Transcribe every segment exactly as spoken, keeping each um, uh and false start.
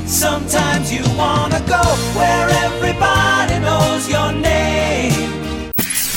Sometimes you wanna go where everybody knows your name.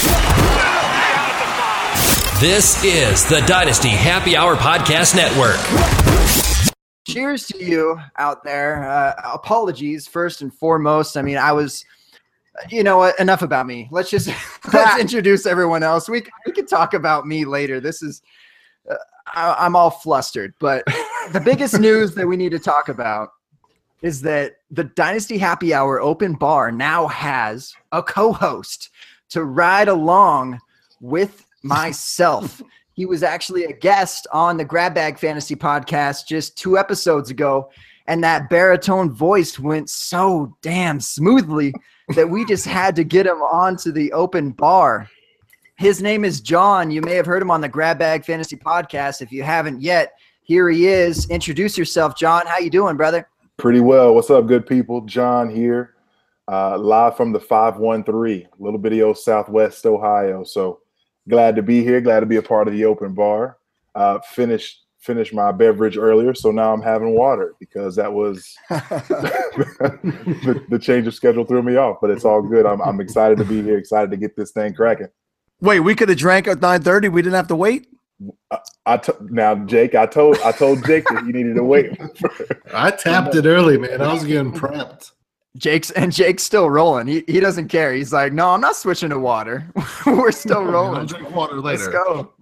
This is the Dynasty Happy Hour Podcast Network. Cheers to you out there. Uh, apologies first and foremost. I mean, I was, you know what? Enough about me. Let's just let's introduce everyone else. We we can talk about me later. This is, uh, I, I'm all flustered. But the biggest news that we need to talk about is that the Dynasty Happy Hour Open Bar now has a co-host to ride along with myself. He was actually a guest on the Grab Bag Fantasy podcast just two episodes ago, and that baritone voice went so damn smoothly that we just had to get him onto the open bar. His name is John. You may have heard him on the Grab Bag Fantasy podcast. If you haven't yet, here he is. Introduce yourself, John. How you doing, brother? Pretty well. What's up, good people? John here, uh, live from the five one three, Little Bitty old Southwest Ohio. So glad to be here. Glad to be a part of the open bar. Uh, finished finished my beverage earlier, so now I'm having water because that was the, the change of schedule threw me off. But it's all good. I'm I'm excited to be here. Excited to get this thing cracking. Wait, we could have drank at nine thirty. We didn't have to wait. I, I t- now, Jake, I told I told Jake that he needed to wait. I tapped it early, man. I was getting prepped. Jake's and Jake's still rolling. He he doesn't care. He's like, no, I'm not switching to water. We're still rolling. I'll drink water later. Let's go.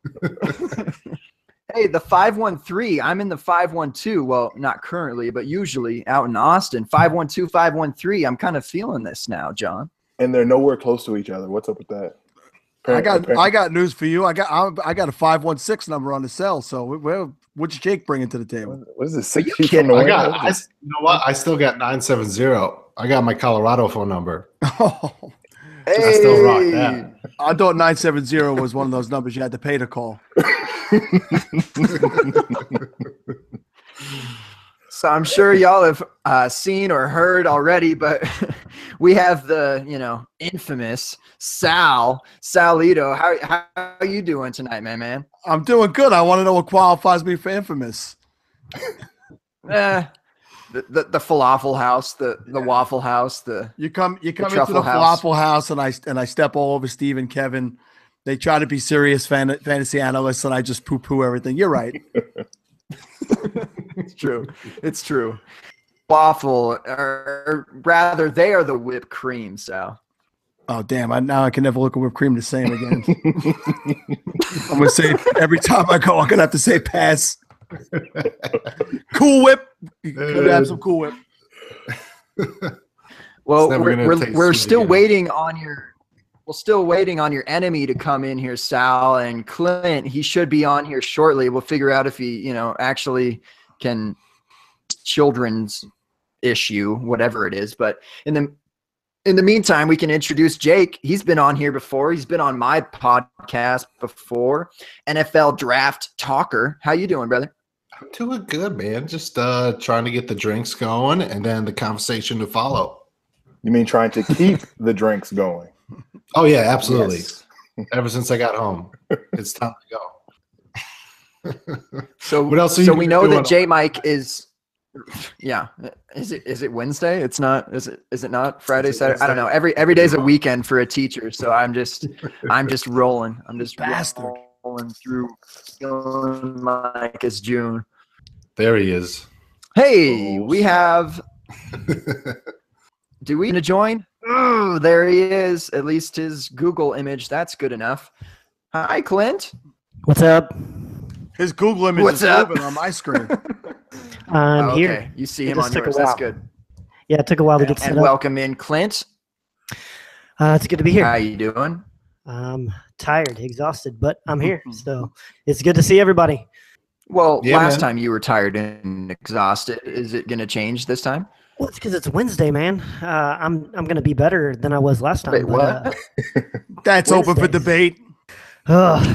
Hey, the five one three. I'm in the five one two. Well, not currently, but usually out in Austin. five one two, five one three. I'm kind of feeling this now, John. And they're nowhere close to each other. What's up with that? I got I got news for you. I got I got a five one six number on the cell. So where what's Jake bringing to the table? What is this? Six you feet kidding? from the I got. window? I, you know what? I still got nine seven zero. I got my Colorado phone number. Oh, Hey, I still rock that. I thought nine seven zero was one of those numbers you had to pay to call. So I'm sure y'all have uh, seen or heard already, but we have the, you know, infamous Sal, Salito. How how are you doing tonight, man, man? I'm doing good. I want to know what qualifies me for infamous. Eh, the, the the falafel house, the the waffle house, the You come you come into truffle the house. falafel house and I and I step all over Steve and Kevin. They try to be serious fan, fantasy analysts and I just poo poo everything. You're right. It's true. It's true. Waffle, or rather, they are the whipped cream, Sal. Oh damn! I now I can never look at whipped cream the same again. I'm gonna say every time I go, I'm gonna have to say pass. Cool Whip. You could have some Cool Whip. Well, It's never we're gonna we're, taste we're sweet still again. waiting on your. We're still waiting on your enemy to come in here, Sal, and Clint. He should be on here shortly. We'll figure out if he, you know, actually can children's issue, whatever it is. But in the in the meantime, we can introduce Jake. He's been on here before. He's been on my podcast before. N F L Draft Talker. How you doing, brother? I'm doing good, man. Just uh, trying to get the drinks going and then the conversation to follow. You mean trying to keep the drinks going? Oh yeah, absolutely. Yes. Ever since I got home, it's time to go. So, What else are so you we know doing that on- J Mike is, yeah. Is it is it Wednesday? It's not. Is it is it not Friday, Is it Saturday? I don't know. Wednesday? Every every day's a weekend for a teacher. So I'm just I'm just rolling. I'm just Bastard. rolling through. Feeling like it's June. There he is. Hey, Oh, we have. Do we need to join? Oh, there he is. At least his Google image. That's good enough. Hi, Clint. What's up? His Google image What's is up? moving on my screen. I'm Oh, here. okay, you see It him just on took a yours. That's while. good. Yeah, it took a while to get set And up. welcome in, Clint. Uh, it's good to be here. How you doing? I'm tired, exhausted, but I'm here. So it's good to see everybody. Well, Yeah, last man. time you were tired and exhausted. Is it going to change this time? Well, it's because it's Wednesday, man. Uh, I'm I'm gonna be better than I was last time. Wait, but, what? Uh, That's open for Wednesdays. debate. ugh.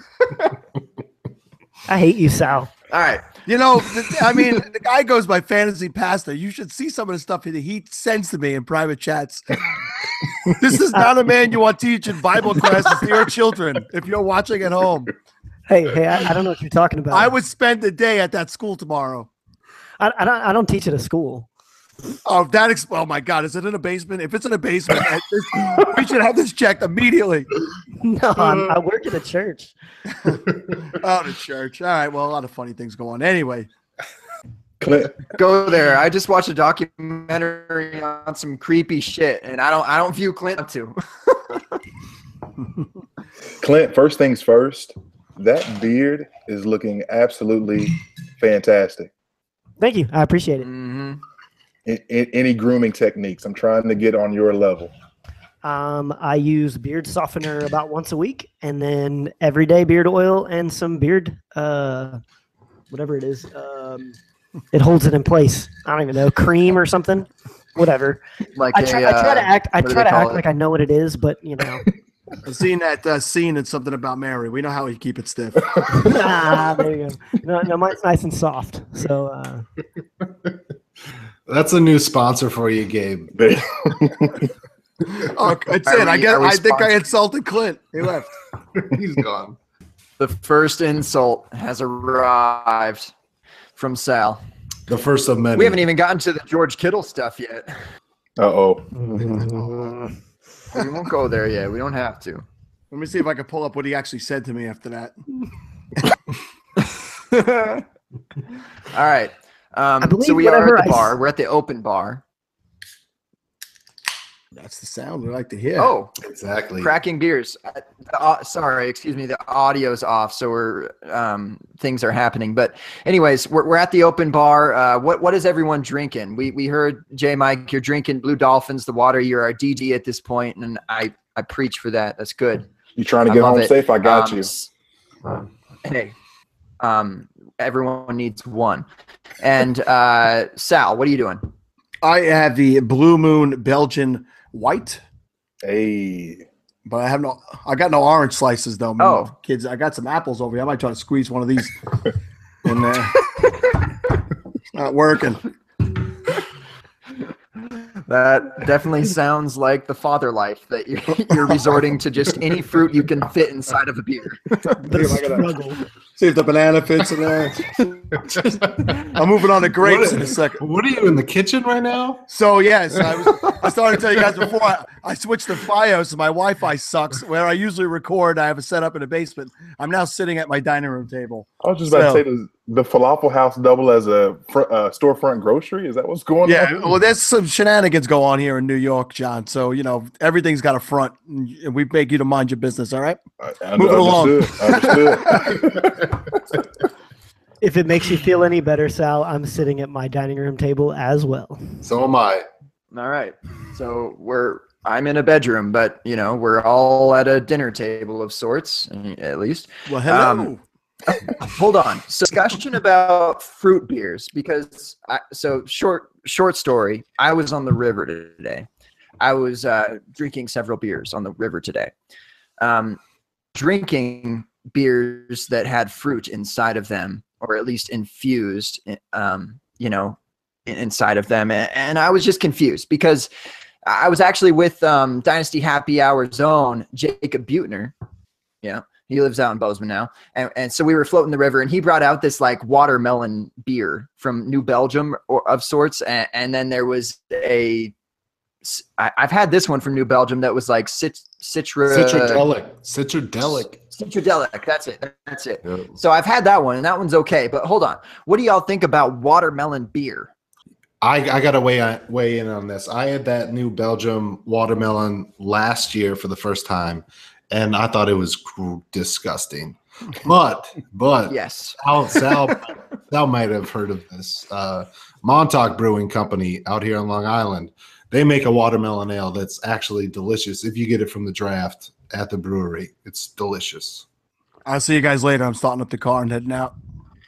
I hate you, Sal. All right. You know, the, I mean, the guy goes by fantasy pastor. You should see some of the stuff that he sends to me in private chats. This is not a man you want teaching Bible classes to your children if you're watching at home. Hey, hey, I, I don't know what you're talking about. I would spend the day at that school tomorrow. I, I don't. I don't teach at a school. Oh, that. Ex- oh my God! Is it in a basement? If it's in a basement, at this, we should have this checked immediately. No, I'm, I work at a church. Oh, the church. All right. Well, a lot of funny things go on. Anyway, Clint, Go there. I just watched a documentary on some creepy shit, and I don't I don't view Clint up to. Clint, first things first, that beard is looking absolutely fantastic. Thank you. I appreciate it. hmm In, in, any grooming techniques? I'm trying to get on your level. Um, I use beard softener about once a week, and then everyday beard oil and some beard, uh, whatever it is. Um, it holds it in place. I don't even know, cream or something, whatever. Like I try, a, I try to uh, act. I what do try they to call act it? like I know what it is, but you know, I've seen that uh, scene in Something About Mary. We know how we keep it stiff. ah, there you go. No, no, mine's nice and soft. So uh, That's a new sponsor for you, Gabe. Oh, that's Are it. I we- guess are we I think I sponsored? insulted Clint. He left. He's gone. The first insult has arrived from Sal. The first of many. We haven't even gotten to the George Kittle stuff yet. Uh-oh. We won't go there yet. We don't have to. Let me see if I can pull up what he actually said to me after that. All right. Um, I believe so we are whatever at the I bar. s- We're at the open bar. That's the sound we like to hear. Oh, Exactly. cracking beers. Uh, the au- sorry, excuse me. The audio's off, so we're um, things are happening. But anyways, we're we're at the open bar. Uh, what what is everyone drinking? We we heard J Mike, you're drinking Blue Dolphins, the water. You're our D D at this point, and I I preach for that. That's good. You trying to I get love home it. safe? I got Um, you. s- Hey, um, everyone needs one. And uh, Sal, what are you doing? I have the Blue Moon Belgian White, Hey. but I have no. I got no orange slices though. Oh. Kids, I got some apples over here. I might try to squeeze one of these in there. Not working. That definitely sounds like the father life that you're, you're resorting to just any fruit you can fit inside of a beer. the struggle. See if the banana fits in there. I'm moving on to grapes in a second. What are you in the kitchen right now? So yes, I, was, I started to tell you guys before I, I switched to FiOS. My Wi-Fi sucks. Where I usually record, I have a setup in the basement. I'm now sitting at my dining room table. I was just about So- to say, does the falafel house double as a fr- uh, storefront grocery? Is that what's going Yeah, on? well, there's some shenanigans go on here in New York, John. So you know everything's got a front, and we beg you to mind your business. All right. I- I- Moving along. Understood. Understood. If it makes you feel any better, Sal, I'm sitting at my dining room table as well. So am I. All right. So we're I'm in a bedroom, but you know, we're all at a dinner table of sorts, at least. Well, hello. Um, Hold on. So discussion about fruit beers because I, so short short story. I was on the river today. I was uh, drinking several beers on the river today. Um, drinking beers that had fruit inside of them, or at least infused, um, you know, in- inside of them, and, and I was just confused because I was actually with um, Dynasty Happy Hour's own Jacob Butner. Yeah. He lives out in Bozeman now. And, and so we were floating the river and he brought out this like watermelon beer from New Belgium or of sorts. And, and then there was a, I, I've had this one from New Belgium that was like cit, citra, Citradelic. Citradelic. Citradelic. That's it. That's it. Yeah. So I've had that one and that one's okay. But hold on. What do y'all think about watermelon beer? I, I got to weigh, weigh in on this. I had that New Belgium watermelon last year for the first time, and I thought it was gr- disgusting. But, but Yes. Sal, Sal, Sal might have heard of this. Uh, Montauk Brewing Company out here on Long Island, they make a watermelon ale that's actually delicious if you get it from the draft at the brewery. It's delicious. I'll see you guys later. I'm starting up the car and heading out.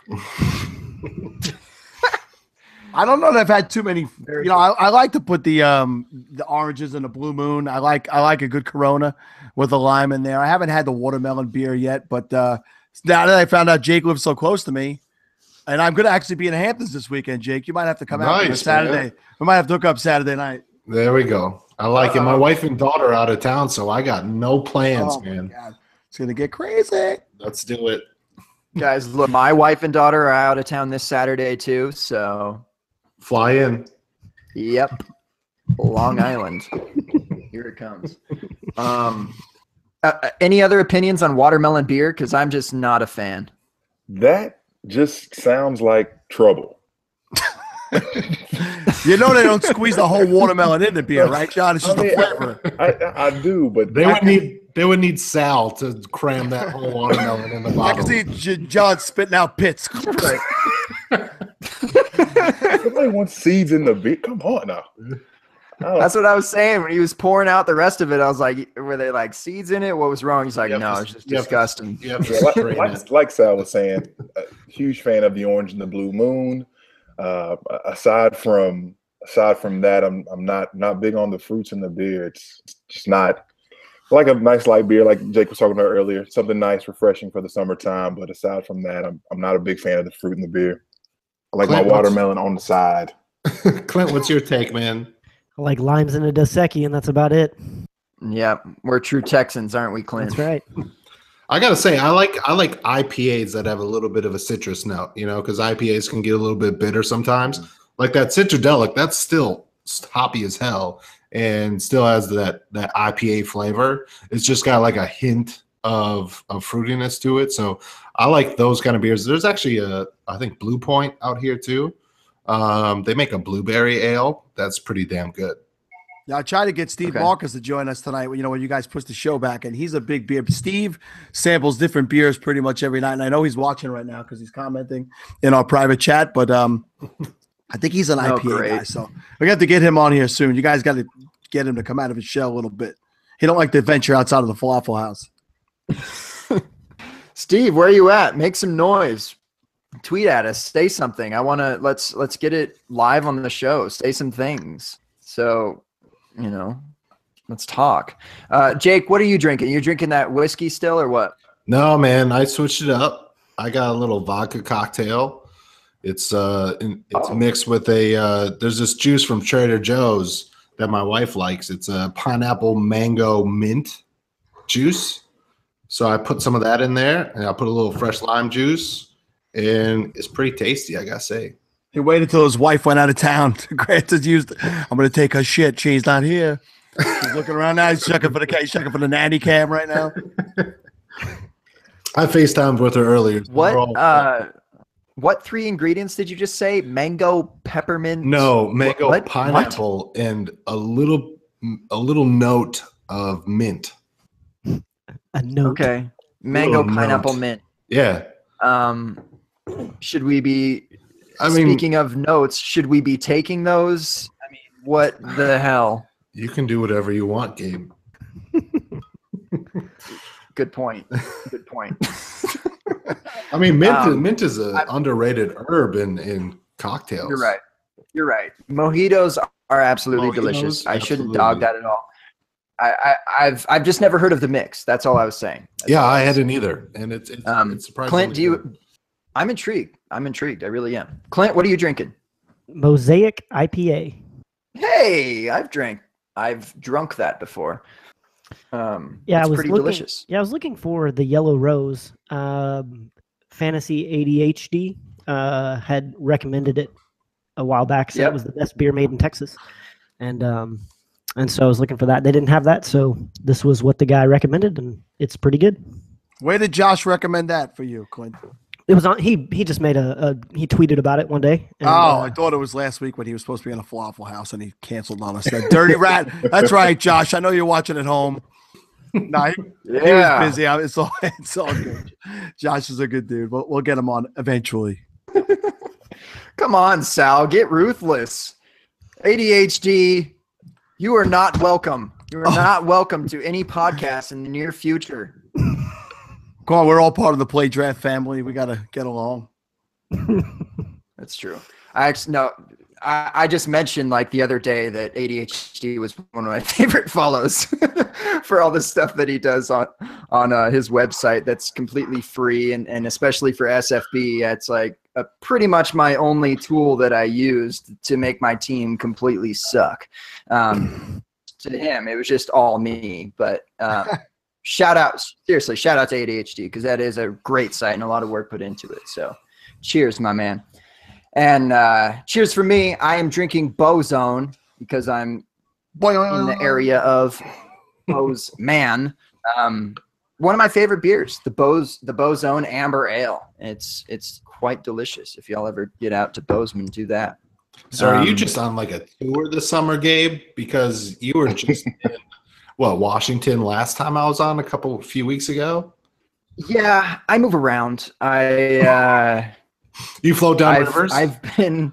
I don't know that I've had too many. You know, I, I like to put the um the oranges in the Blue Moon. I like I like a good Corona with a lime in there. I haven't had the watermelon beer yet, but uh, now that I found out Jake lives so close to me, and I'm going to actually be in Hamptons this weekend, Jake. You might have to come out on a Nice, Saturday. man. We might have to hook up Saturday night. There we go. I like it. My wife and daughter are out of town, so I got no plans, Oh, my man. God. It's going to get crazy. Let's do it. Guys, look, my wife and daughter are out of town this Saturday too. So, Fly in. yep, Long Island. Here it comes. Um, uh, any other opinions on watermelon beer? Because I'm just not a fan. That just sounds like trouble. You know they don't squeeze the whole watermelon in the beer, right, John? It's just I mean, a flavor. I, I do, but They would need they would need Sal to cram that whole watermelon in the I bottle. can see J- John spitting out pits. somebody wants seeds in the beer. Come on now. Oh, That's what I was saying when he was pouring out the rest of it. I was like, "Were they like seeds in it? What was wrong?" He's like, You have "No, to- it's just you have to- disgusting." You have to yeah, like, strain like, it. like Sal was saying, a huge fan of the orange and the blue moon. Uh, aside from aside from that, I'm I'm not not big on the fruits in the beer. It's just not I like a nice light beer, like Jake was talking about earlier. Something nice, refreshing for the summertime. But aside from that, I'm I'm not a big fan of the fruit in the beer. I like Clint, my what's- watermelon on the side. Clint, what's your take, man? I like limes in a Dos Equis, and that's about it. Yeah, we're true Texans, aren't we, Clint? That's right. I gotta say, I like I like I P As that have a little bit of a citrus note, you know, because I P As can get a little bit bitter sometimes. Like that Citradelic, that's still hoppy as hell and still has that that I P A flavor. It's just got like a hint of of fruitiness to it. So I like those kind of beers. There's actually a I think Blue Point out here too. Um, they make a blueberry ale that's pretty damn good. Yeah, I tried to get Steve Okay. Marcus to join us tonight. You know, when you guys push the show back, and he's a big beer. Steve samples different beers pretty much every night, and I know he's watching right now because he's commenting in our private chat. But um, I think he's an Oh, I P A great. guy, so we got to get him on here soon. You guys got to get him to come out of his shell a little bit. He don't like to venture outside of the Falafel House. Steve, where are you at? Make some noise. Tweet at us. Say something. I want to let's let's get it live on the show. Say some things. So, you know, let's talk. Uh, Jake, what are you drinking? You drinking that whiskey still or what? No, man, I switched it up. I got a little vodka cocktail. It's uh, in, it's Oh. mixed with a. Uh, there's this juice from Trader Joe's that my wife likes. It's a pineapple mango mint juice. So I put some of that in there, and I put a little fresh lime juice, and it's pretty tasty, I gotta say. He waited till his wife went out of town. Grant has used. I'm going to take her shit. She's not here. He's looking around now. He's checking for the he's checking for the nanny cam right now. I FaceTimed with her earlier. What We're all- uh what three ingredients did you just say? Mango, peppermint? no mango, what? pineapple, and a little a little note of mint. A note. Okay. Mango, Little pineapple, note. mint. Yeah, Um should we be I mean, speaking of notes, should we be taking those? I mean, what the hell? you can do whatever you want, Gabe. Good point. Good point. I mean, mint Um, mint is an I- underrated herb in in cocktails. You're right. You're right. Mojitos are absolutely Mojitos, delicious. I shouldn't absolutely. dog that at all. I, I, I've I've just never heard of the mix. That's all I was saying. That's Yeah, all I was- hadn't either, and it's it's, Um, it's surprisingly Clint, do you? good. I'm intrigued. I'm intrigued. I really am. Clint, what are you drinking? Mosaic I P A. Hey, I've drank. I've drunk that before. Um, Yeah, it's I was pretty looking, delicious. Yeah, I was looking for the Yellow Rose. Um, Fantasy A D H D uh, had recommended it a while back. Said Yep. it was the best beer made in Texas, and um, and so I was looking for that. They didn't have that, so this was what the guy recommended, and it's pretty good. Where did Josh recommend that for you, Clint? It was on. He he just made a, a he tweeted about it one day. and, Oh, uh, I thought it was last week when he was supposed to be in a Falafel House and he canceled on us. That dirty rat. That's right, Josh. I know you're watching at home. No, he, he was Yeah. busy. I- It's all, it's all good. Josh is a good dude. We'll, we'll get him on eventually. Come on, Sal. Get ruthless. A D H D. You are not welcome. You are Oh. not welcome to any podcast in the near future. Come on, we're all part of the Play Draft family. We got to get along. That's true. I actually no. I, I just mentioned like the other day that A D H D was one of my favorite follows for all the stuff that he does on on uh, his website. That's completely free, and and especially for S F B, it's like a, pretty much my only tool that I used to make my team completely suck. Um, to him, it was just all me, but. Uh, shout out, seriously, shout out to A D H D because that is a great site and a lot of work put into it. So cheers, my man. And uh, cheers for me. I am drinking Bozone because I'm in the area of Boz Man. Um, one of my favorite beers, the Boz, the Bozone Amber Ale. It's it's quite delicious. If y'all ever get out to Bozeman, do that. So are you Um, just on like a tour this summer, Gabe? Because you were just in, well, Washington last time I was on a couple few weeks ago. Yeah, I move around. I uh, You float down I've, rivers. I've been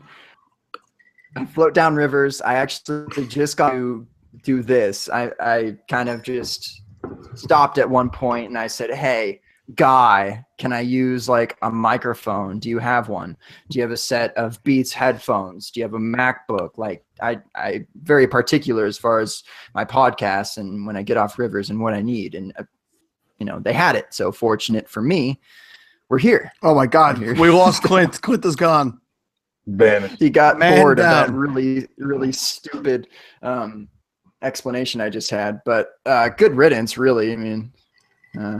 I float down rivers. I actually just got to do this. I, I kind of just stopped at one point and I said, "Hey, guy, can I use like a microphone? Do you have one? Do you have a set of Beats headphones? Do you have a MacBook?" Like I I very particular as far as my podcasts and when I get off rivers and what I need. And uh, you know, they had it. So fortunate for me, we're here. Oh my God, Here. we lost Clint. Clint is gone. Vanished. He got Man bored of that down. really, really stupid um, explanation I just had. But uh, good riddance, really. I mean, uh,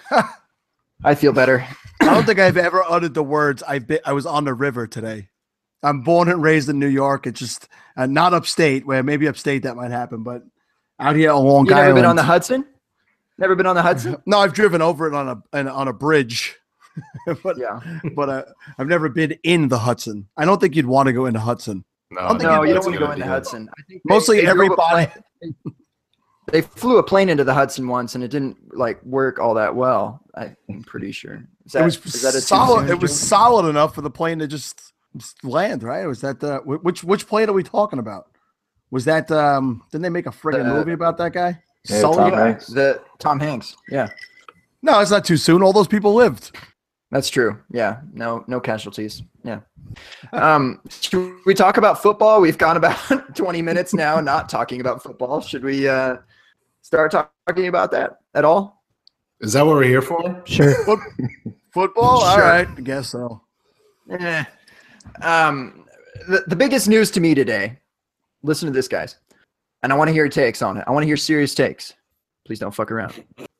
I feel better. I don't think I've ever uttered the words I've been I was on the river today. I'm born and raised in New York. It's just uh, not upstate, where maybe upstate that might happen, but out here on Long You never Island. been on the Hudson? Never been on the Hudson? No, I've driven over it on a an, on a bridge, but Yeah. but uh, I've never been in the Hudson. I don't think you'd want to go into Hudson. no, I don't think No, you that's don't want to a go good into idea. Hudson. I think Mostly drove a everybody- plane- They flew a plane into the Hudson once, and it didn't like work all that well. I, I'm pretty sure. Is that, it was is that a too solid. soon It was joke? solid enough for the plane to just, just land. Right? Was that the wh- which which plane are we talking about? Was that um? Didn't they make a friggin' The- movie about that guy? Yeah, Sully? Tom Yeah, Hanks. the Tom Hanks. Yeah, No, it's not too soon. All those people lived. that's true. Yeah, no, no casualties. Yeah. Um, should we talk about football? We've gone about twenty minutes now, not talking about football. Should we uh, start talk- talking about that at all? Is that what we're here for? Sure. Foot- football. All Sure. right, I guess so. Eh. Um, the, the biggest news to me today, listen to this, guys. And I want to hear your takes on it. I want to hear serious takes. Please don't fuck around.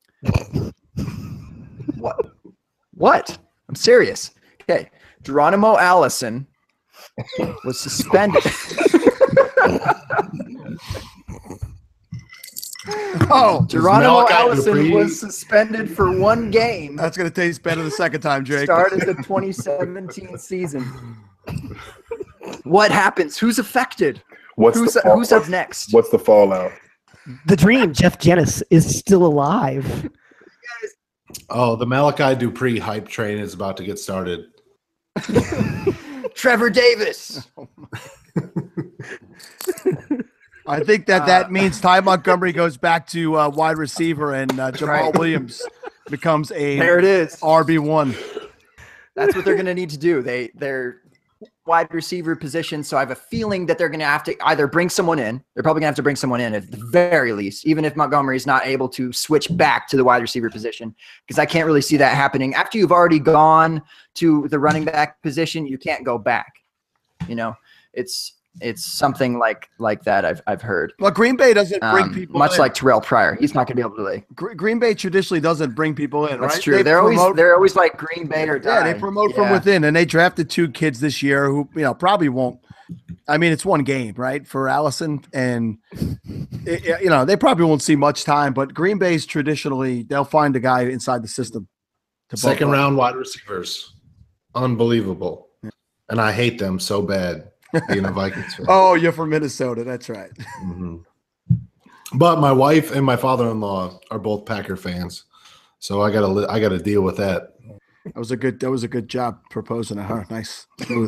What? What? I'm serious. Okay. Geronimo Allison was suspended. Oh, Geronimo Malachi Allison Dupree- was suspended for one game. that's gonna taste better the second time, Jake. Started the twenty seventeen season. What happens? Who's affected? What's Who's the fall- who's up next? What's the fallout? The dream, Jeff Janis, is still alive. Oh, the Malachi Dupree hype train is about to get started. Trevor Davis. I think that Uh, that means Ty Montgomery goes back to uh, wide receiver and uh, Jamal right. Williams becomes There a it is. R B one. That's what they're going to need to do. They they're wide receiver position, so I have a feeling that they're going to have to either bring someone in. They're probably going to have to bring someone in at the very least, even if Montgomery's not able to switch back to the wide receiver position, because I can't really see that happening. After you've already gone to the running back position, you can't go back. You know, it's it's something like like that. I've I've heard. Well, Green Bay doesn't bring Um, people much in. like Terrell Pryor, he's not going to be able to like. Gr- Green Bay traditionally doesn't bring people in. That's right? true. They They're always promote- they're always like Green Bay or yeah, die. they promote from Yeah. within, and they drafted two kids this year who you know probably won't. I mean, it's one game, right, for Allison, and it- it- you know they probably won't see much time. But Green Bay's traditionally they'll find a guy inside the system. to Second bulk up. round wide receivers. Unbelievable. And I hate them so bad being a Vikings fan. Oh, you're from Minnesota. That's right. Mhm. But my wife and my father-in-law are both Packer fans. So I gotta li- I gotta deal with that. That was a good. That was a good job proposing to her. Nice, smooth.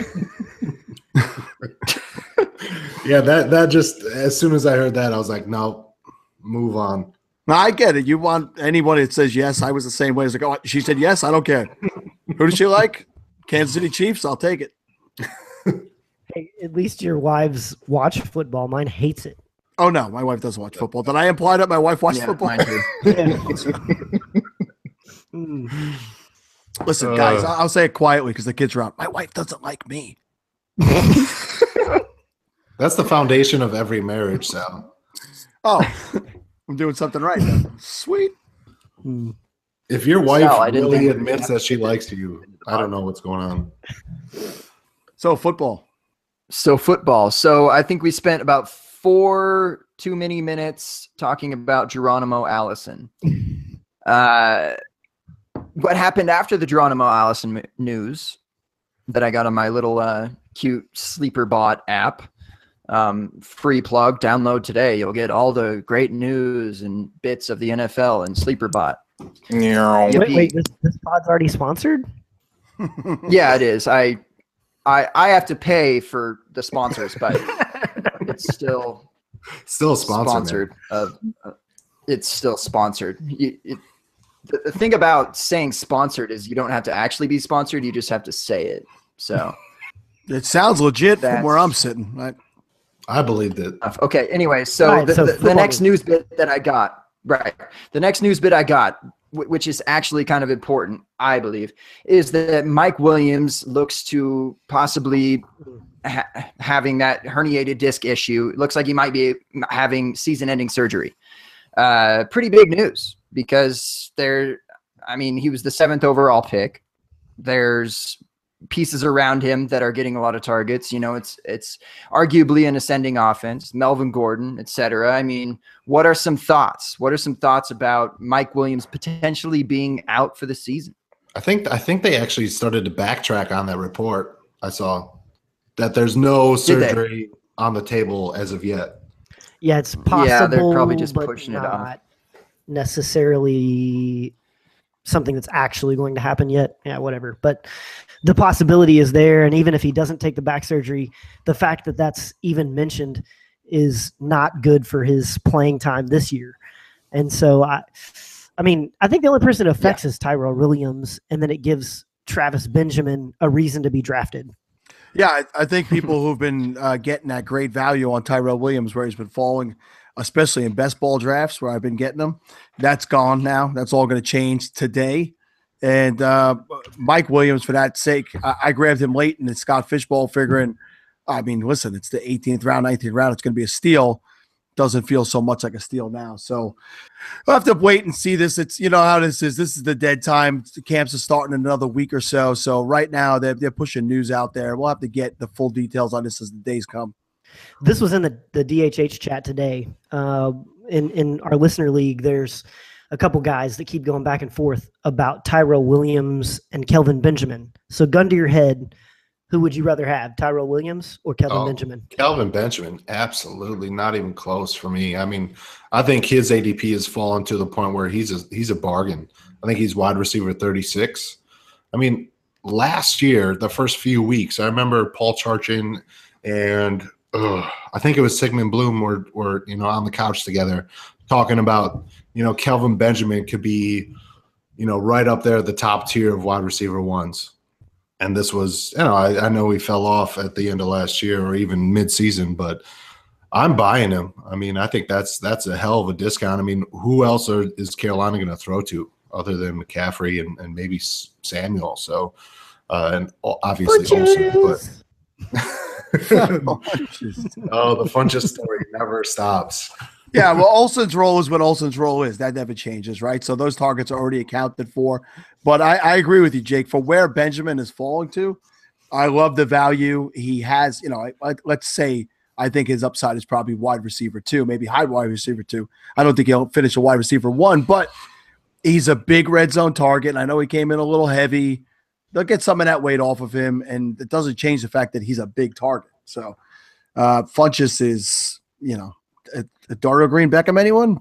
Yeah, that that just as soon as I heard that, I was like, no, move on. No, I get it. You want anybody that says yes. I was the same way. I was like, oh, she said yes. I don't care. Who does she like? Kansas City Chiefs. I'll take it. Hey, at least your wives watch football. Mine hates it. Oh no, my wife doesn't watch football. Did I imply that my wife watched Yeah, football? mine too. Mm. Listen, Uh. guys, I'll I'll say it quietly because the kids are out. My wife doesn't like me. That's the foundation of every marriage, Sal. Oh, I'm doing something right now. Sweet. Hmm. If your wife Sal, I didn't really think- admits that she likes you, I don't know what's going on. So football. So football. So I think we spent about four too many minutes talking about Geronimo Allison. Uh, what happened after the Geronimo Allison m- news that I got on my little uh, cute Sleeper Bot app? Um, free plug, download today. You'll get all the great news and bits of the N F L and Sleeper Bot. Yeah. Wait, wait, this, this pod's already sponsored? Yeah, it is. I, I, I have to pay for the sponsors, but it's still Still a sponsor, man. sponsored. Uh, uh, it's still sponsored. You, it, the, the thing about saying sponsored is you don't have to actually be sponsored. You just have to say it. So It sounds legit from That's- where I'm sitting. Right? I believed it. okay. Anyway, so, All right, the, so the, the football next news. news bit that I got, right? The next news bit I got, wh- which is actually kind of important, I believe, is that Mike Williams looks to possibly ha- having that herniated disc issue. It looks like he might be having season-ending surgery. Uh, pretty big news because there, I mean, he was the seventh overall pick. There's pieces around him that are getting a lot of targets. You know, it's it's arguably an ascending offense. Melvin Gordon, et cetera. I mean, what are some thoughts? What are some thoughts about Mike Williams potentially being out for the season? I think I think they actually started to backtrack on that report. I saw that there's no Did they? surgery on the table as of yet. Yeah, it's possible. Yeah, they're probably just but pushing it not off. necessarily something that's actually going to happen yet. Yeah, whatever. But the possibility is there, and even if he doesn't take the back surgery, the fact that that's even mentioned is not good for his playing time this year. And so, I, I mean, I think the only person it affects is Tyrell Williams, and then it gives Travis Benjamin a reason to be drafted. Yeah, I, I think people who've been uh, getting that great value on Tyrell Williams, where he's been falling, especially in best ball drafts where I've been getting them, that's gone now. That's all going to change today. And uh, Mike Williams, for that sake, I, I grabbed him late in the Scott Fishbowl, figuring, I mean, listen, it's the eighteenth round, nineteenth round. It's going to be a steal. Doesn't feel so much like a steal now. So we'll have to wait and see this. It's, you know how this is. This is the dead time. The camps are starting in another week or so. So right now they're, they're pushing news out there. We'll have to get the full details on this as the days come. This was in the, the D H H chat today. Uh, in, in our listener league, there's a couple guys that keep going back and forth about Tyrell Williams and Kelvin Benjamin. So gun to your head, who would you rather have, Tyrell Williams or Kelvin Oh, Benjamin? Kelvin Benjamin, absolutely not even close for me. I mean, I think his A D P has fallen to the point where he's a, he's a bargain. I think he's wide receiver thirty-six. I mean, last year, the first few weeks, I remember Paul Charchin and ugh, I think it was Sigmund Bloom were, were, you know, on the couch together talking about, you know, Kelvin Benjamin could be, you know, right up there at the top tier of wide receiver ones. And this was, you know, I, I know he fell off at the end of last year or even mid-season, but I'm buying him. I mean, I think that's that's a hell of a discount. I mean, who else are, is Carolina going to throw to other than McCaffrey and, and maybe Samuel? So, uh, and obviously Olsen, but oh, the Funchess story never stops. Yeah, well, Olsen's role is what Olsen's role is. That never changes, right? So those targets are already accounted for. But I, I agree with you, Jake. For where Benjamin is falling to, I love the value he has. You know, I, I, let's say I think his upside is probably wide receiver two, maybe high wide receiver two. I don't think he'll finish a wide receiver one, but he's a big red zone target. And I know he came in a little heavy. They'll get some of that weight off of him, and it doesn't change the fact that he's a big target. So uh, Funchess is, you know, a, a Dario Green Beckham, anyone?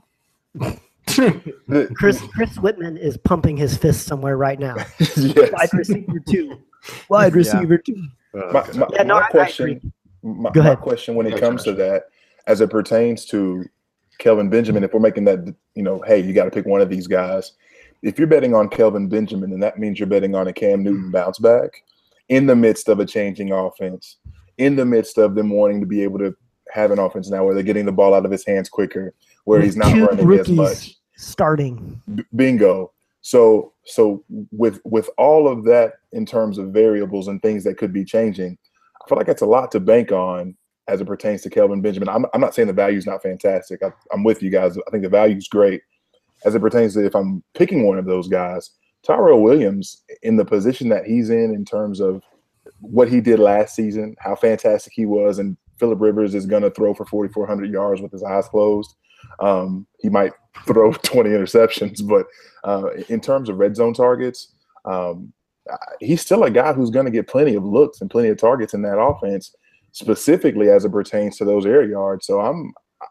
Chris Chris Whitman is pumping his fist somewhere right now. Yes. Wide receiver two. Wide receiver two. My, my, Yeah, no, my I- I question, agree. my, Go my ahead. question when it Go, comes to Josh. that, as it pertains to Kelvin Benjamin, if we're making that, you know, hey, you got to pick one of these guys. If you're betting on Kelvin Benjamin, then that means you're betting on a Cam Newton bounce back in the midst of a changing offense, in the midst of them wanting to be able to have an offense now where they're getting the ball out of his hands quicker, where With he's not two running as rookies much. starting. B- bingo. So so with with all of that in terms of variables and things that could be changing, I feel like that's a lot to bank on as it pertains to Kelvin Benjamin. I'm I'm not saying the value's not fantastic. I, I'm with you guys. I think the value's great. as it pertains to if I'm picking one of those guys, Tyrell Williams, in the position that he's in, in terms of what he did last season, how fantastic he was, and Phillip Rivers is going to throw for forty-four hundred yards with his eyes closed. Um, he might throw twenty interceptions, but uh, in terms of red zone targets, um, he's still a guy who's going to get plenty of looks and plenty of targets in that offense, specifically as it pertains to those air yards. So I'm,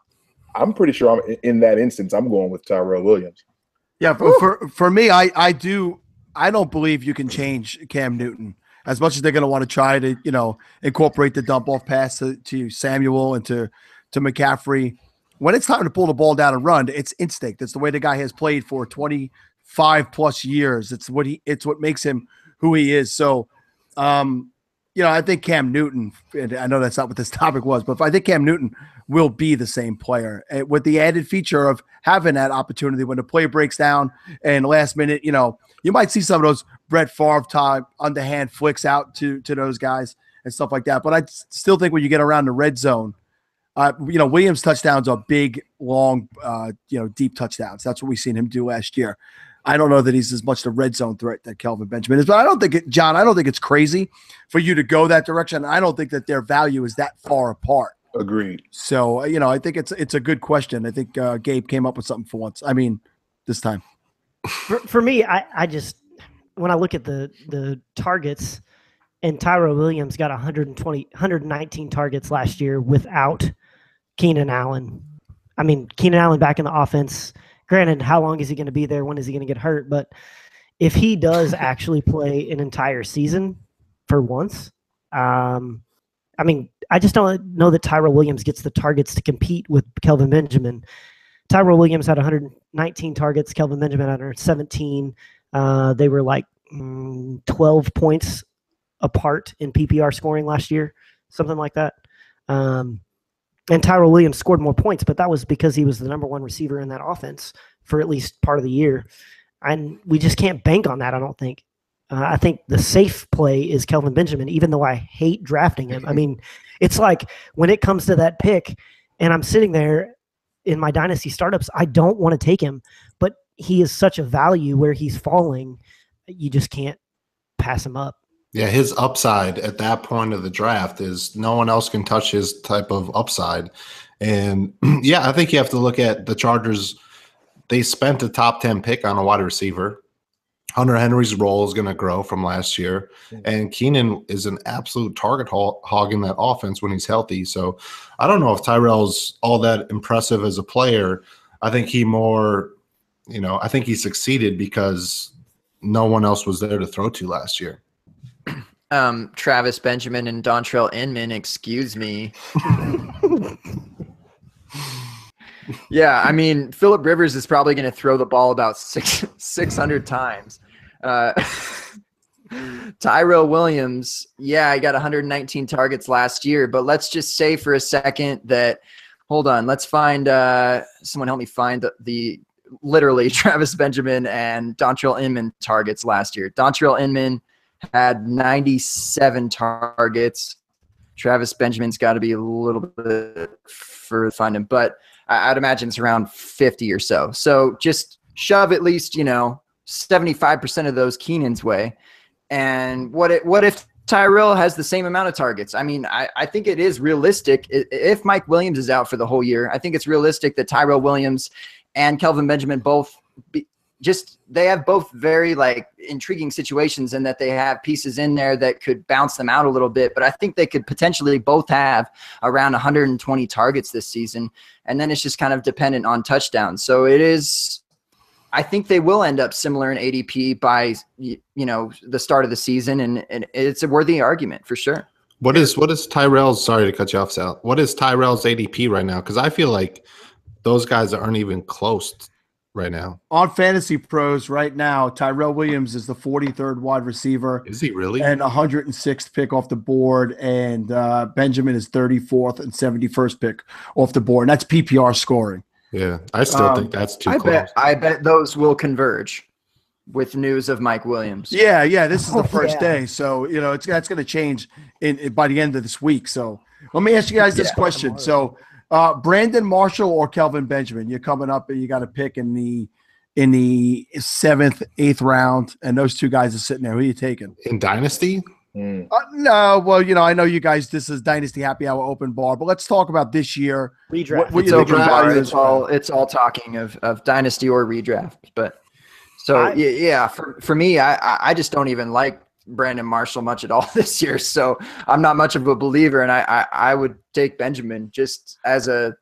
I'm pretty sure I'm in that instance, I'm going with Tyrell Williams. Yeah, for, for for me, I I do I don't believe you can change Cam Newton as much as they're going to want to try to, you know, incorporate the dump off pass to, to Samuel and to to McCaffrey. When it's time to pull the ball down and run, it's instinct. It's the way the guy has played for twenty-five plus years. It's what he it's what makes him who he is. So, um, you know, I think Cam Newton, and I know that's not what this topic was, but I think Cam Newton will be the same player with the added feature of having that opportunity when the play breaks down and last minute, you know, you might see some of those Brett Favre type underhand flicks out to, to those guys and stuff like that. But I still think when you get around the red zone, uh, you know, Williams touchdowns are big, long, uh, you know, deep touchdowns. That's what we've seen him do last year. I don't know that he's as much the red zone threat that Kelvin Benjamin is, but I don't think it, John, I don't think it's crazy for you to go that direction. I don't think that their value is that far apart. Agreed. So, you know, I think it's it's a good question. I think uh, Gabe came up with something for once. I mean, this time. For, for me, I, I just, when I look at the the targets, and Tyrell Williams got one hundred twenty, one hundred nineteen targets last year without Keenan Allen. I mean, Keenan Allen back in the offense. Granted, how long is he going to be there? When is he going to get hurt? But if he does actually play an entire season for once, um, I mean, I just don't know that Tyrell Williams gets the targets to compete with Kelvin Benjamin. Tyrell Williams had one hundred nineteen targets. Kelvin Benjamin had one hundred seventeen. Uh, they were like mm, twelve points apart in P P R scoring last year, something like that. Um, and Tyrell Williams scored more points, but that was because he was the number one receiver in that offense for at least part of the year. And we just can't bank on that, I don't think. Uh, I think the safe play is Kelvin Benjamin, even though I hate drafting him. I mean, it's like when it comes to that pick and I'm sitting there in my dynasty startups, I don't want to take him, but he is such a value where he's falling. You just can't pass him up. Yeah, his upside at that point of the draft is no one else can touch his type of upside. And yeah, I think you have to look at the Chargers. They spent a top ten pick on a wide receiver. Hunter Henry's role is going to grow from last year. And Keenan is an absolute target hog in that offense when he's healthy. So I don't know if Tyrell's all that impressive as a player. I think he more, you know, I think he succeeded because no one else was there to throw to last year. Um, Travis Benjamin and Dontrell Inman, excuse me. Yeah, I mean, Phillip Rivers is probably going to throw the ball about six six hundred times. Uh, Tyrell Williams, yeah, I got one hundred nineteen targets last year, but let's just say for a second that, hold on, let's find uh, someone help me find the, the literally Travis Benjamin and Dontrell Inman targets last year. Dontrell Inman had ninety-seven targets. Travis Benjamin's got to be a little bit further to find him, but I'd imagine it's around fifty or so. So just shove at least, you know, seventy-five percent of those Keenan's way. And what it, what if Tyrell has the same amount of targets? I mean, I, I think it is realistic. If Mike Williams is out for the whole year, I think it's realistic that Tyrell Williams and Kelvin Benjamin both be, just they have both very like intriguing situations and that they have pieces in there that could bounce them out a little bit. But I think they could potentially both have around one hundred twenty targets this season. And then it's just kind of dependent on touchdowns. So it is, I think they will end up similar in A D P by, you know, the start of the season. And, and it's a worthy argument for sure. What is, what is Tyrell's, sorry to cut you off, Sal. What is Tyrell's A D P right now? Because I feel like those guys aren't even close right now. On Fantasy Pros right now, Tyrell Williams is the forty-third wide receiver. Is he really? And one hundred sixth pick off the board. And uh, Benjamin is thirty-fourth and seventy-first pick off the board. And that's P P R scoring. Yeah, I still um, think that's too I close. bet, I bet those will converge with news of Mike Williams. Yeah, yeah, this is the Oh, first yeah. day. So, you know, it's that's going to change in, in by the end of this week. So let me ask you guys this Yeah. question. So uh, Brandon Marshall or Kelvin Benjamin, you're coming up and you got to pick in the in the seventh, eighth round, and those two guys are sitting there. Who are you taking? In Dynasty? Mm. Uh, no, well, you know, I know you guys, this is Dynasty Happy Hour open bar, but let's talk about this year. Redraft. What, what It's you think open of bar. value It's is- all it's all talking of, of dynasty or redraft. But so I- yeah, yeah, for for me, I I- I just don't even like Brandon Marshall much at all this year. So I'm not much of a believer, and I I, I would take Benjamin just as a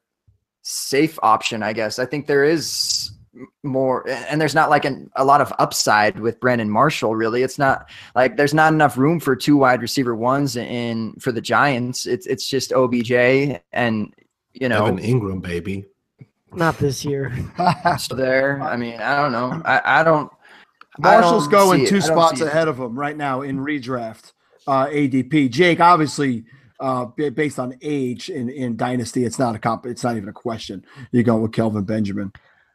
safe option, I guess. I think there is more, and there's not like an, a lot of upside with Brandon Marshall. Really, it's not like there's not enough room for two wide receiver ones in for the Giants. It's it's just O B J and you know Evan Ingram, baby. Not this year. so there. I mean, I don't know. I, I don't. Marshall's I don't going see it. two I don't spots see it. ahead of him right now in redraft uh, A D P. Jake, obviously, uh, b- based on age in, in Dynasty, it's not a comp. It's not even a question. You're going with Kelvin Benjamin.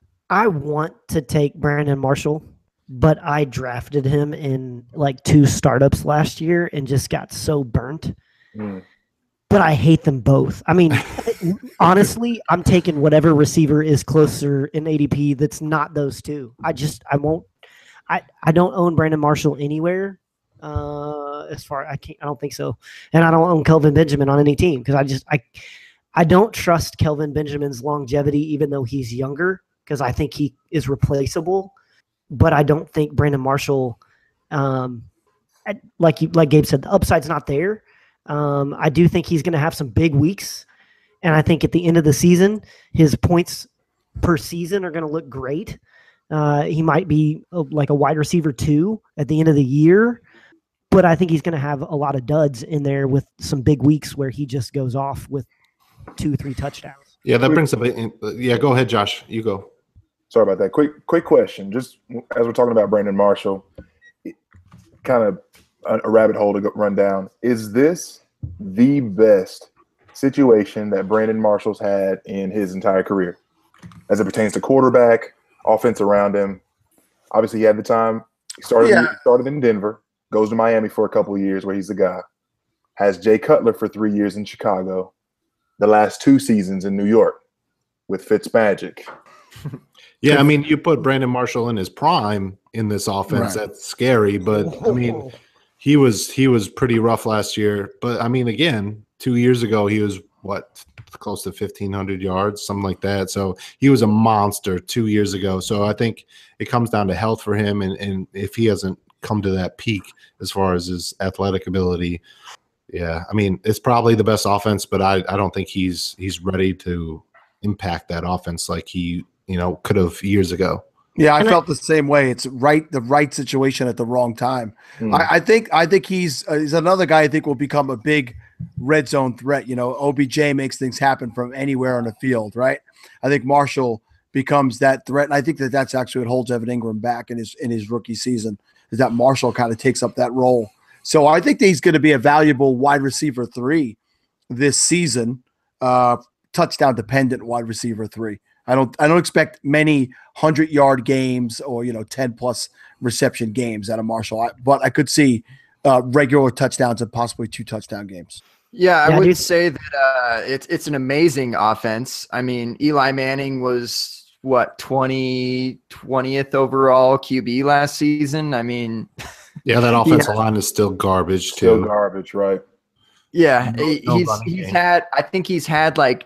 I want to take Brandon Marshall, but I drafted him in like two startups last year and just got so burnt. Mm. But I hate them both. I mean, honestly, I'm taking whatever receiver is closer in A D P that's not those two. I just I won't. I, I don't own Brandon Marshall anywhere. Uh, as far I can't, I don't think so, and I don't own Kelvin Benjamin on any team because I just I I don't trust Kelvin Benjamin's longevity, even though he's younger, because I think he is replaceable. But I don't think Brandon Marshall, um, I- like you like Gabe said, the upside's not there. Um, I do think he's going to have some big weeks, and I think at the end of the season, his points per season are going to look great. Uh, he might be a, like a wide receiver two at the end of the year, but I think he's going to have a lot of duds in there with some big weeks where he just goes off with two, three touchdowns. Yeah, that brings up. a- Yeah, go ahead, Josh. You go. Sorry about that. Quick, quick question. Just as we're talking about Brandon Marshall, kind of a, a rabbit hole to go, run down. Is this the best situation that Brandon Marshall's had in his entire career, as it pertains to quarterback, offense around him? Obviously, he had the time. He started. Yeah. He started in Denver. Goes to Miami for a couple of years, where he's the guy. Has Jay Cutler for three years in Chicago. The last two seasons in New York with Fitzmagic. Yeah, I mean, you put Brandon Marshall in his prime in this offense. Right. That's scary, but I mean, he was he was pretty rough last year. But I mean, again, two years ago he was what close to fifteen hundred yards, something like that. So he was a monster two years ago. So I think it comes down to health for him, and and if he hasn't come to that peak as far as his athletic ability, yeah, I mean, it's probably the best offense, but I I don't think he's he's ready to impact that offense like he you know could have years ago. Yeah, I And I- felt the same way. It's right, the right situation at the wrong time. Mm. I, I think, I think he's uh, he's another guy I think will become a big red zone threat. You know, O B J makes things happen from anywhere on the field, right? I think Marshall becomes that threat, and I think that that's actually what holds Evan Ingram back in his in his rookie season, is that Marshall kind of takes up that role. So I think that he's going to be a valuable wide receiver three this season, uh, touchdown dependent wide receiver three. I don't I don't expect many hundred yard games or you know ten plus reception games out of Marshall, I, but I could see uh, regular touchdowns and possibly two touchdown games. Yeah, I Yeah, would dude. say that uh, it's it's an amazing offense. I mean, Eli Manning was what twenty, twentieth overall Q B last season. I mean, Yeah, that offensive line is still garbage Still too. garbage, right? yeah, No- he- no he's running he's game. had. I think he's had like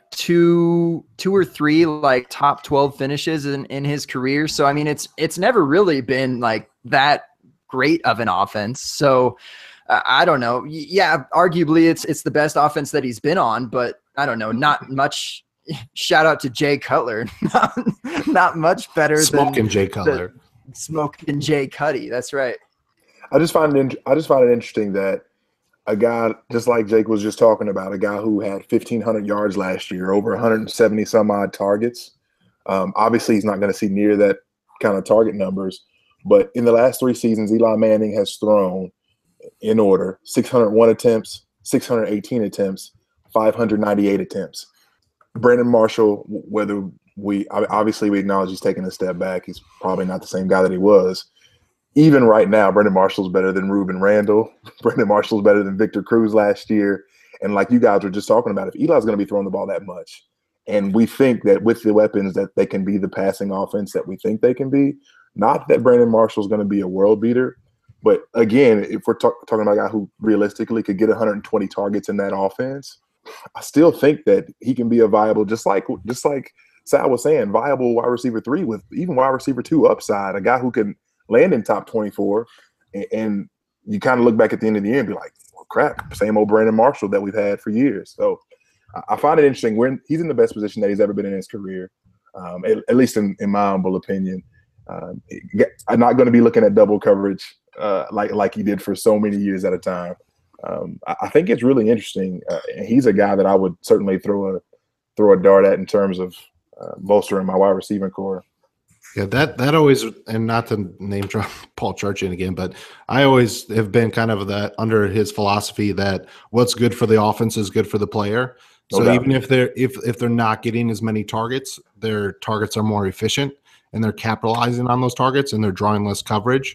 two two or three like top twelve finishes in in his career. So I mean, it's it's never really been like that great of an offense. So. Uh, I don't know. Y- Yeah, arguably it's it's the best offense that he's been on, but I don't know. Not much. Shout out to Jay Cutler. not, not much better Smoking than Jay Cutler. smoking Jay Cuddy. That's right. I just find it. int- I just find it interesting that a guy just like Jake was just talking about, a guy who had fifteen hundred yards last year, over one hundred seventy some odd targets. Um, obviously, he's not going to see near that kind of target numbers, but in the last three seasons, Eli Manning has thrown, in order, six hundred one attempts, six hundred eighteen attempts, five hundred ninety-eight attempts. Brandon Marshall, whether we obviously we acknowledge he's taking a step back, he's probably not the same guy that he was. Even right now, Brandon Marshall's better than Reuben Randall. Brandon Marshall's better than Victor Cruz last year. And like you guys were just talking about, if Eli's going to be throwing the ball that much, And we think that with the weapons that they can be the passing offense that we think they can be. Not that Brandon Marshall is going to be a world beater, but again, if we're talk- talking about a guy who realistically could get one hundred twenty targets in that offense, I still think that he can be a viable, just like just like Sal was saying, viable wide receiver three with even wide receiver two upside, a guy who can land in top twenty-four. And, and you kind of look back at the end of the year and be like, well, crap, same old Brandon Marshall that we've had for years. So I find it interesting. We're in, he's in the best position that he's ever been in his career, um, at, at least in, in my humble opinion. Um, I'm not going to be looking at double coverage uh, like like he did for so many years at a time. Um, I, I think it's really interesting. Uh, and he's a guy that I would certainly throw a throw a dart at in terms of uh, bolstering my wide receiving core. Yeah, that that always, and not to name drop Paul Churchian again, but I always have been kind of that under his philosophy that what's good for the offense is good for the player. No so doubt. even if they're if if they're not getting as many targets, their targets are more efficient and they're capitalizing on those targets and they're drawing less coverage.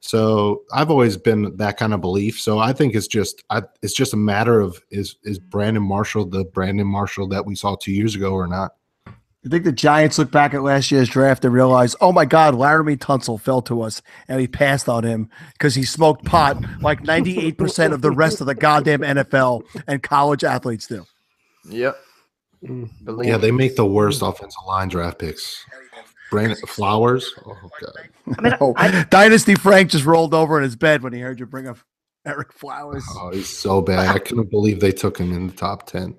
So I've always been that kind of belief. So I think it's just I, it's just a matter of is is Brandon Marshall the Brandon Marshall that we saw two years ago or not? I think the Giants look back at last year's draft and realize, oh my God, Laramie Tunsil fell to us and we passed on him because he smoked pot like ninety-eight percent of the rest of the goddamn N F L and college athletes do. Yep. Believe Yeah, it. they make the worst offensive line draft picks. Brandon Flowers. Oh God. I mean, Oh, I, Dynasty Frank just rolled over in his bed when he heard you bring up Eric Flowers. Oh, he's so bad. I couldn't believe they took him in the top ten.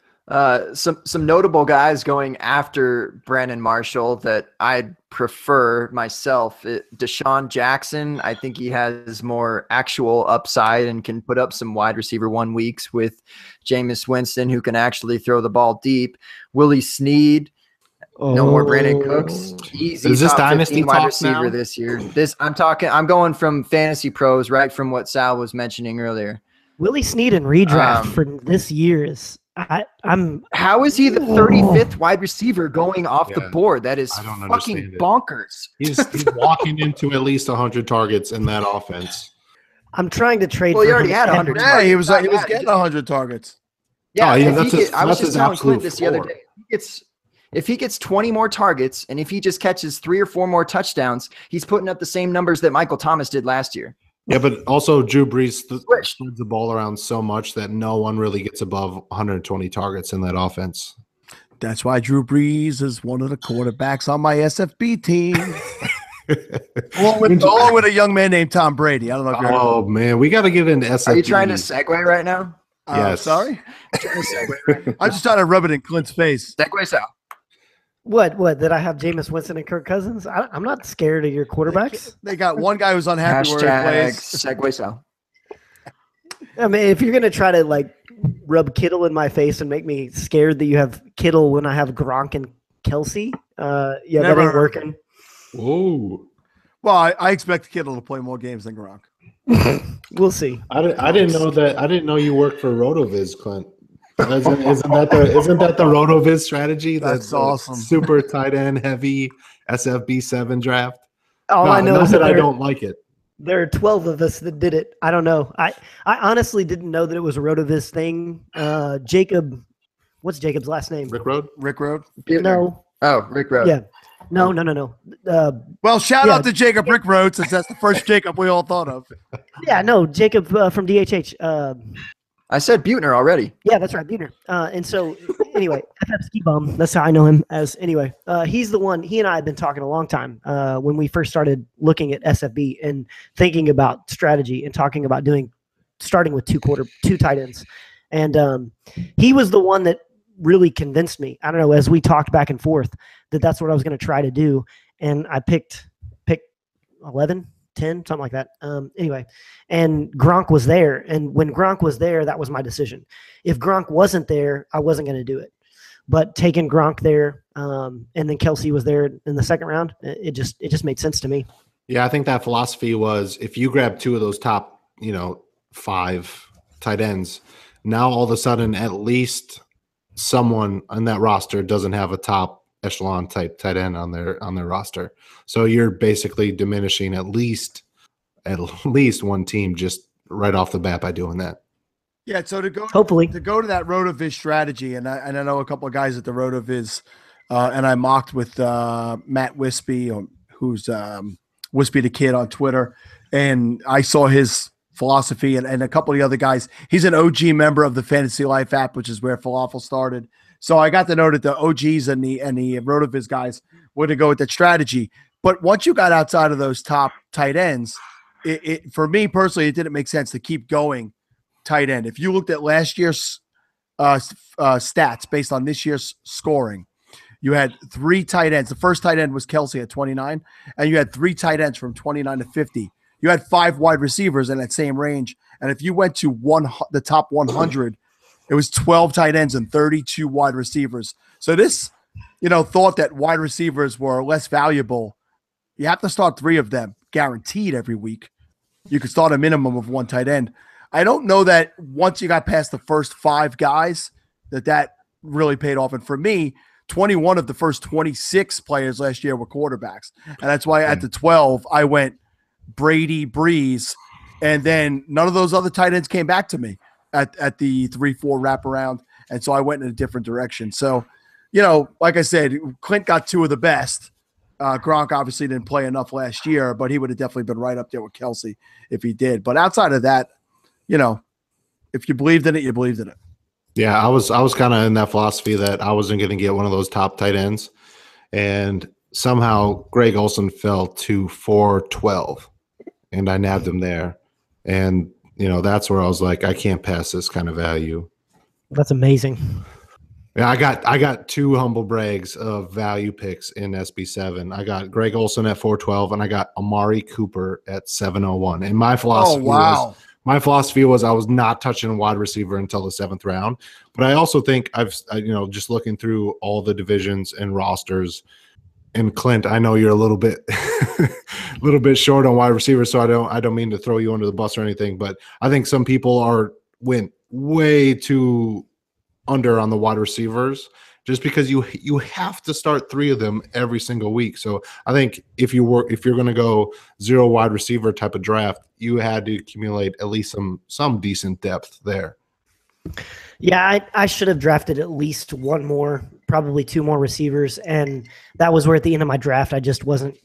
Uh, some some notable guys going after Brandon Marshall that I'd prefer myself. It, Deshaun Jackson, I think he has more actual upside and can put up some wide receiver one weeks with Jameis Winston, who can actually throw the ball deep. Willie Snead, no more Brandon Cooks. Easy Is this top dynasty fifteen wide talk receiver now? this year. This I'm talking. I'm going from Fantasy Pros, right from what Sal was mentioning earlier. Willie Snead and redraft Um, for this year is I, I'm How is he the thirty-fifth wide receiver going off the Yeah, board? That is I don't fucking understand it. bonkers. He's, he's walking into at least one hundred targets in that offense. I'm trying to trade. Well, for he already him had every- one hundred. Yeah, he was Not he was bad. getting one hundred targets. Yeah, Oh, yeah, if that's he his- get- I was that's just his telling Clint absolute this the other floor. day. He gets if he gets twenty more targets and if he just catches three or four more touchdowns, he's putting up the same numbers that Michael Thomas did last year. Yeah, but also Drew Brees th- Switch. spreads the ball around so much that no one really gets above one hundred twenty targets in that offense. That's why Drew Brees is one of the quarterbacks on my S F B team. along, with, along with a young man named Tom Brady. I don't know if you're Oh man, we got to get into S F B. Are you trying to segue right now? uh, yes. sorry. Trying to segue right now? I'm just trying to rub it in Clint's face. Segue Sal. What? What? Did I have Jameis Winston and Kirk Cousins? I, I'm not scared of your quarterbacks. They got one guy who's unhappy where he Hashtag plays. segue Sal. I mean, if you're gonna try to like rub Kittle in my face and make me scared that you have Kittle when I have Gronk and Kelsey, uh, yeah, Never that ain't heard. working. Whoa. Well, I, I expect Kittle to play more games than Gronk. We'll see. I didn't, I didn't know that. I didn't know you worked for RotoViz, Clint. Isn't, isn't that the isn't that the RotoViz strategy? That's the awesome. Super tight end heavy S F B seven draft. All No, I know not is that that I there, don't like it. there are twelve of us that did it. I don't know. I, I honestly didn't know that it was a Rotoviz thing. Uh, Jacob, what's Jacob's last name? Rick Road. Rick Road. No. Oh, Rick Rowe. Yeah. No, no, no, no. Uh, Well, shout Yeah. out to Jacob Rick Road since that's the first Jacob we all thought of. yeah, no, Jacob uh, from D H H. Uh, I said Butner already. Yeah, that's right, Buhner. Uh, and so, anyway, F F Ski Bum, that's how I know him as. Anyway, uh, he's the one, he and I have been talking a long time uh, when we first started looking at S F B and thinking about strategy and talking about doing, starting with two quarter, two tight ends. And um, he was the one that really convinced me, I don't know, as we talked back and forth, that that's what I was going to try to do. And I picked, picked eleven, ten, something like that. Um, anyway, and Gronk was there. And when Gronk was there, that was my decision. If Gronk wasn't there, I wasn't going to do it. But taking Gronk there, um, and then Kelsey was there in the second round, it it just it just made sense to me. Yeah, I think that philosophy was if you grab two of those top, you know, five tight ends, now all of a sudden at least someone on that roster doesn't have a top echelon type tight end on their on their roster. So you're basically diminishing at least at least one team just right off the bat by doing that. Yeah, so to go Hopefully. to go to that RotoViz strategy, and I and I know a couple of guys at the RotoViz, uh, and I mocked with uh, Matt Wispy, um, who's um, Wispy the Kid on Twitter, and I saw his philosophy and, and a couple of the other guys. He's an O G member of the Fantasy Life app, which is where Falafel started. So I got to know that the O Gs and the and the RotoViz guys were to go with that strategy. But once you got outside of those top tight ends, it, it for me personally, it didn't make sense to keep going tight end. If you looked at last year's uh, uh, stats based on this year's scoring, you had three tight ends. The first tight end was Kelsey at twenty-nine, and you had three tight ends from twenty-nine to fifty. You had five wide receivers in that same range. And if you went to one, the top one hundred, it was twelve tight ends and thirty-two wide receivers. So this, you know, thought that wide receivers were less valuable. You have to start three of them guaranteed every week. You could start a minimum of one tight end. I don't know that once you got past the first five guys that that really paid off. And for me, twenty-one of the first twenty-six players last year were quarterbacks. And that's why at the twelve, I went Brady, Breeze, and then none of those other tight ends came back to me at, at the three four wraparound. And so I went in a different direction. So, you know, like I said, Clint got two of the best. Uh, Gronk obviously didn't play enough last year, but he would have definitely been right up there with Kelsey if he did. But outside of that, you know, if you believed in it, you believed in it. Yeah, I was I was kind of in that philosophy that I wasn't going to get one of those top tight ends, and somehow Greg Olsen fell to four twelve, and I nabbed him there, and you know that's where I was like, I can't pass this kind of value. That's amazing. Yeah, I got I got two humble brags of value picks in S B seven. I got Greg Olsen at four twelve, and I got Amari Cooper at seven oh one. And my philosophy Oh, wow. was my philosophy was I was not touching a wide receiver until the seventh round. But I also think I've I, you know just looking through all the divisions and rosters. And Clint, I know you're a little bit a little bit short on wide receivers, so I don't I don't mean to throw you under the bus or anything, but I think some people are went way too under on the wide receivers just because you you have to start three of them every single week. So I think if you were if you're going to go zero wide receiver type of draft, you had to accumulate at least some some decent depth there. Yeah, I, I should have drafted at least one more, probably two more receivers, and that was where at the end of my draft I just wasn't.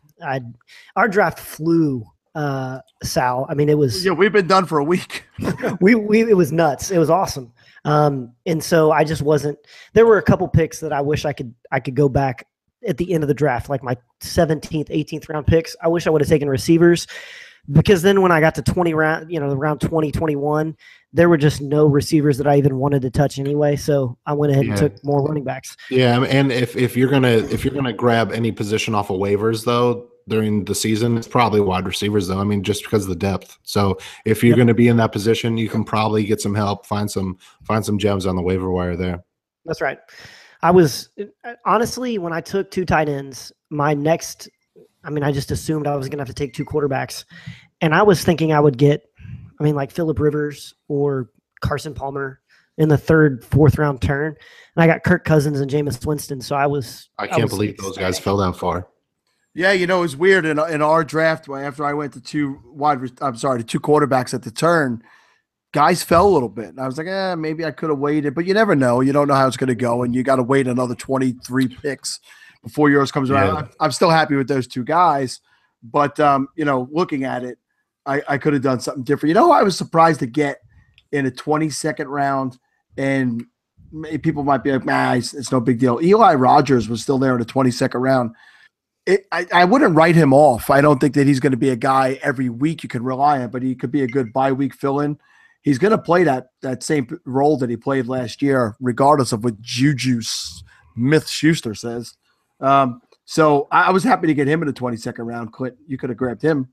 I our draft flew, uh, Sal. I mean, it was Yeah, we've been done for a week. we we it was nuts. It was awesome. Um, and so I just wasn't. There were a couple picks that I wish I could I could go back at the end of the draft, like my seventeenth, eighteenth round picks. I wish I would have taken receivers. Because then when I got to twenty round, you know, around twenty, twenty-one, there were just no receivers that I even wanted to touch anyway. So I went ahead Yeah. and took more running backs. Yeah, and if if you're gonna if you're gonna grab any position off of waivers though during the season, it's probably wide receivers though. I mean, just because of the depth. So if you're Yep. gonna be in that position, you can probably get some help, find some find some gems on the waiver wire there. That's right. I was honestly, when I took two tight ends, my next, I mean, I just assumed I was going to have to take two quarterbacks. And I was thinking I would get, I mean, like Phillip Rivers or Carson Palmer in the third, fourth round turn. And I got Kirk Cousins and Jameis Winston. So I was, I can't was believe those guys ecstatic. fell that far. Yeah, you know, it was weird in in our draft after I went to two wide. re- I'm sorry, to two quarterbacks at the turn. Guys fell a little bit, and I was like, eh, maybe I could have waited, but you never know. You don't know how it's going to go, and you got to wait another twenty-three picks before yours comes around. Yeah. I'm, I'm still happy with those two guys, but um, you know, looking at it, I, I could have done something different. You know, who I was surprised to get in a twenty-second round, and may- people might be like, nah, it's, it's no big deal. Eli Rogers was still there in the twenty-second round. It, I, I wouldn't write him off. I don't think that he's going to be a guy every week you can rely on, but he could be a good bye week fill-in. He's going to play that that same role that he played last year, regardless of what Juju Smith-Schuster says. Um, so I, I was happy to get him in the twenty-second round. Clint, you could have grabbed him.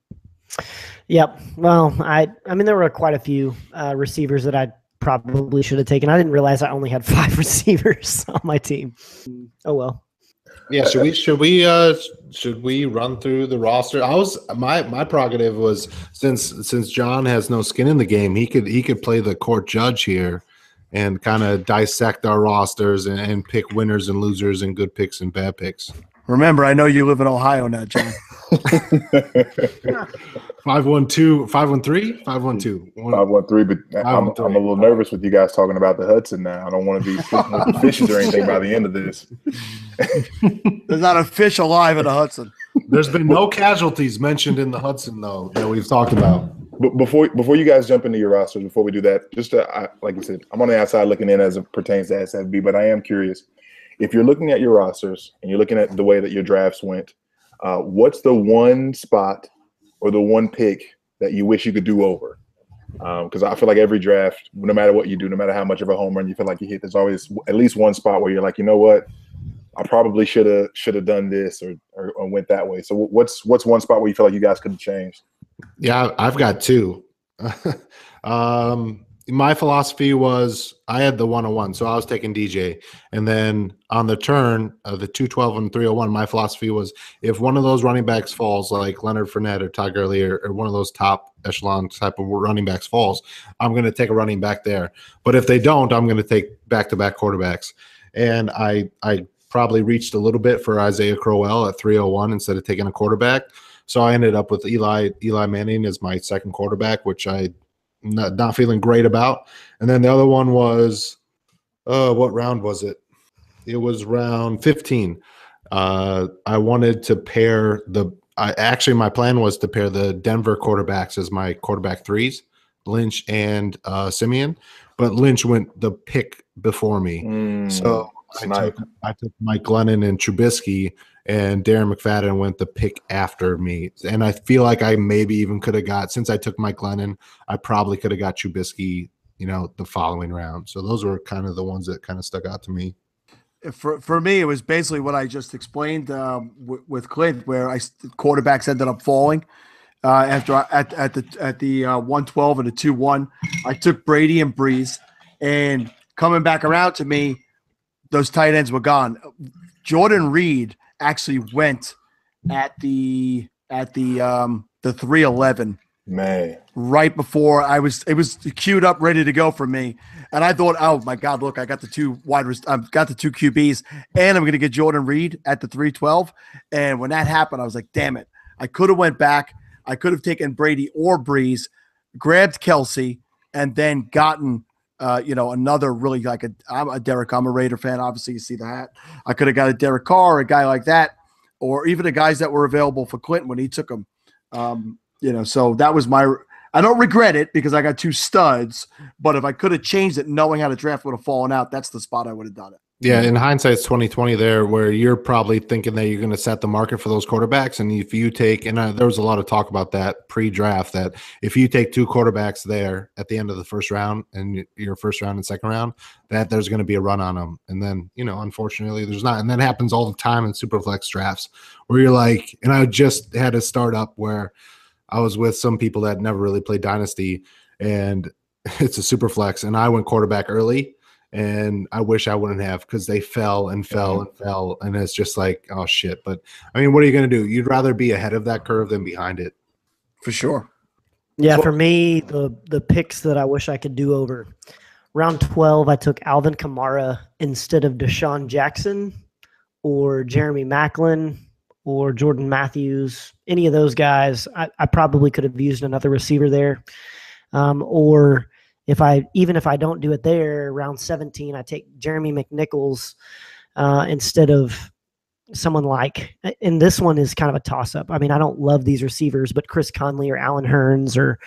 Yep. Well, I I mean, there were quite a few uh, receivers that I probably should have taken. I didn't realize I only had five receivers on my team. Oh, well. Yeah, should we should we uh should we run through the roster? I was my my prerogative was since since John has no skin in the game, he could he could play the court judge here and kind of dissect our rosters and, and pick winners and losers and good picks and bad picks. Remember, I know you live in Ohio now, John. five one two, five one three, five one two. Five one three, but I'm, I'm a little nervous with you guys talking about the Hudson now. I don't want to be fishing with the fishes or anything by the end of this. There's not a fish alive in the Hudson. There's been no casualties mentioned in the Hudson, though, that we've talked about. But before before you guys jump into your rosters, before we do that, just to, I, like you said, I'm on the outside looking in as it pertains to S F B, but I am curious. If you're looking at your rosters and you're looking at the way that your drafts went, uh, what's the one spot or the one pick that you wish you could do over? Because um, I feel like every draft, no matter what you do, no matter how much of a home run you feel like you hit, there's always at least one spot where you're like, you know what, I probably should have should have done this or, or or went that way. So what's what's one spot where you feel like you guys could have changed? Yeah, I've got two. um, my philosophy was I had the one oh one, so I was taking D J. And then on the turn of the two twelve and three oh one, my philosophy was if one of those running backs falls, like Leonard Fournette or Todd Gurley or, or one of those top echelon type of running backs falls, I'm going to take a running back there. But if they don't, I'm going to take back-to-back quarterbacks. And I I probably reached a little bit for Isaiah Crowell at three oh one instead of taking a quarterback. So I ended up with Eli Eli Manning as my second quarterback, which I not, not feeling great about. And then the other one was, uh, what round was it? It was round fifteen. Uh, I wanted to pair the I, actually my plan was to pair the Denver quarterbacks as my quarterback threes, Lynch and uh, Simeon, but Lynch went the pick before me. Mm, so I took, I took Mike Glennon and Trubisky, and Darren McFadden went the pick after me. And I feel like I maybe even could have got, since I took Mike Glennon, I probably could have got Trubisky, you know, the following round. So those were kind of the ones that kind of stuck out to me. For for me, it was basically what I just explained um, w- with Clint, where I quarterbacks ended up falling uh, after I, at at the at the uh, one twelve and the two one. I took Brady and Breeze, and coming back around to me, those tight ends were gone. Jordan Reed actually went at the at the um, the three eleven. Man, right before I was, it was queued up, ready to go for me, and I thought, oh my God, look, I got the two wide, I've got the two Q Bs, and I'm going to get Jordan Reed at the three twelve. And when that happened, I was like, damn it, I could have went back, I could have taken Brady or Breeze, grabbed Kelsey, and then gotten, uh, you know, another really like a, I'm a Derek, I'm a Raider fan, obviously you see the hat. I could have got a Derek Carr, a guy like that, or even the guys that were available for Clinton when he took them. Um, You know, so that was my – I don't regret it because I got two studs, but if I could have changed it knowing how the draft would have fallen out, that's the spot I would have done it. Yeah, in hindsight, it's twenty twenty there where you're probably thinking that you're going to set the market for those quarterbacks. And if you take – and uh, there was a lot of talk about that pre-draft, that if you take two quarterbacks there at the end of the first round and your first round and second round, that there's going to be a run on them. And then, you know, unfortunately, there's not. And that happens all the time in Superflex drafts where you're like – and I just had a startup where – I was with some people that never really played Dynasty, and it's a super flex, and I went quarterback early, and I wish I wouldn't have because they fell and fell and fell, and it's just like, oh, shit. But, I mean, what are you going to do? You'd rather be ahead of that curve than behind it. For sure. Yeah, for me, the the picks that I wish I could do over. Round twelve, I took Alvin Kamara instead of Deshaun Jackson or Jeremy Maclin or Jordan Matthews, any of those guys. I, I probably could have used another receiver there. Um, or if I, even if I don't do it there, round seventeen, I take Jeremy McNichols uh, instead of someone like, and this one is kind of a toss up. I mean, I don't love these receivers, but Chris Conley or Alan Hearns or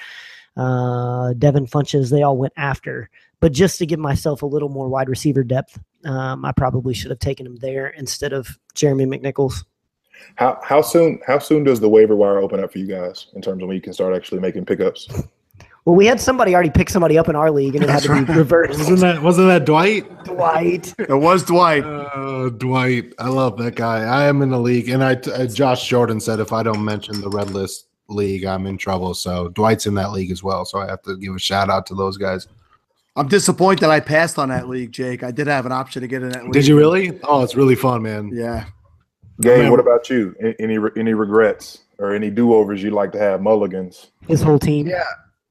uh, Devin Funches, they all went after. But just to give myself a little more wide receiver depth, um, I probably should have taken him there instead of Jeremy McNichols. How how soon how soon does the waiver wire open up for you guys in terms of when you can start actually making pickups? Well, we had somebody already pick somebody up in our league, and it had to be reversed. Wasn't that wasn't that Dwight? Dwight. It was Dwight. Uh, Dwight. I love that guy. I am in the league, and I uh, Josh Jordan said if I don't mention the Red List League, I'm in trouble. So Dwight's in that league as well. So I have to give a shout out to those guys. I'm disappointed I passed on that league, Jake. I did have an option to get in that league. Did you really? Oh, it's really fun, man. Yeah. Gabe, what about you? Any any regrets or any do-overs you'd like to have, mulligans? His whole team. Yeah.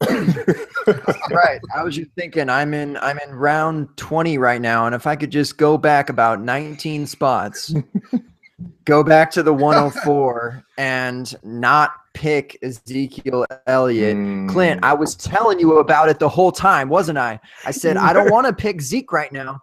Right. I was just thinking I'm in I'm in round twenty right now, and if I could just go back about nineteen spots go back to the one oh four and not pick Ezekiel Elliott. Mm. Clint, I was telling you about it the whole time, wasn't I? I said, I don't want to pick Zeke right now.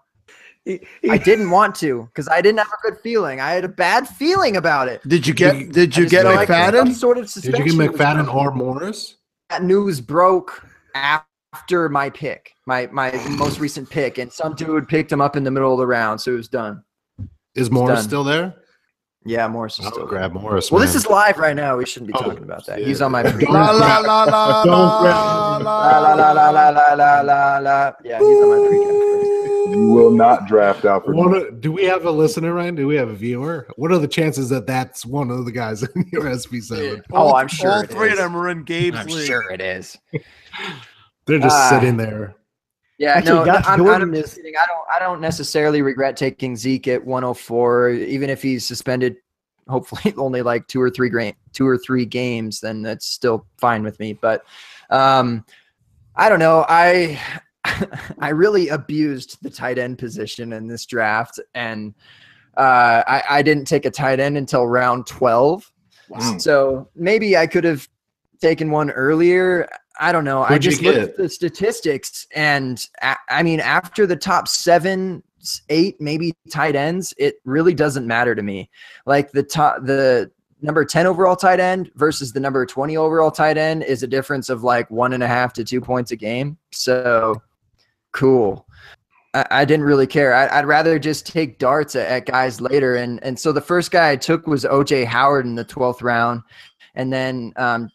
I didn't want to because I didn't have a good feeling. I had a bad feeling about it. Did you get? Did I you just get feel like some McFadden? sort of Did suspension you get was McFadden coming. or Morris? That news broke after my pick, my my most recent pick, and some dude picked him up in the middle of the round, so it was done. Is Morris done. still there? Yeah, Morris is I'll still grab Morris. Well, man. this is live right now. We shouldn't be Oh, talking about that. yeah. He's on my pre. La la la la Don't la grab- La la la la la la la la la. Yeah, he's on my pre. You will not draft out for What me. are- do we have a listener, Ryan? Do we have a viewer? What are the chances that that's one of the guys in your S P seven? Oh, All- I'm sure All it three is. of them are in Gabe's I'm league. sure it is. They're just Ah. sitting there. Yeah, Actually, no, Josh I'm, Jordan I'm is- just kidding. I don't. I don't necessarily regret taking Zeke at one oh four, even if he's suspended. Hopefully, only like two or three gra- two or three games. Then that's still fine with me. But um, I don't know. I I really abused the tight end position in this draft, and uh, I, I didn't take a tight end until round twelve. Wow. So maybe I could have taken one earlier. I don't know. I Who'd you just looked get? at the statistics, and a- I mean, after the top seven, s- eight, maybe tight ends, it really doesn't matter to me. Like the top, the number ten overall tight end versus the number twenty overall tight end is a difference of like one and a half to two points a game. So cool. I, I didn't really care. I, I'd rather just take darts at, at guys later. And and so the first guy I took was O J Howard in the twelfth round, and then um,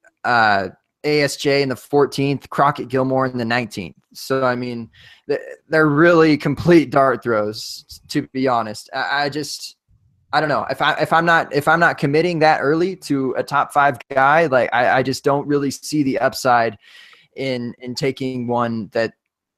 uh, A S J in the fourteenth, Crockett Gilmore in the nineteenth. So, I mean, th- they're really complete dart throws, to be honest. I, I just, I don't know. If I if I'm not if I'm not committing that early to a top five guy, like I, I just don't really see the upside in in taking one that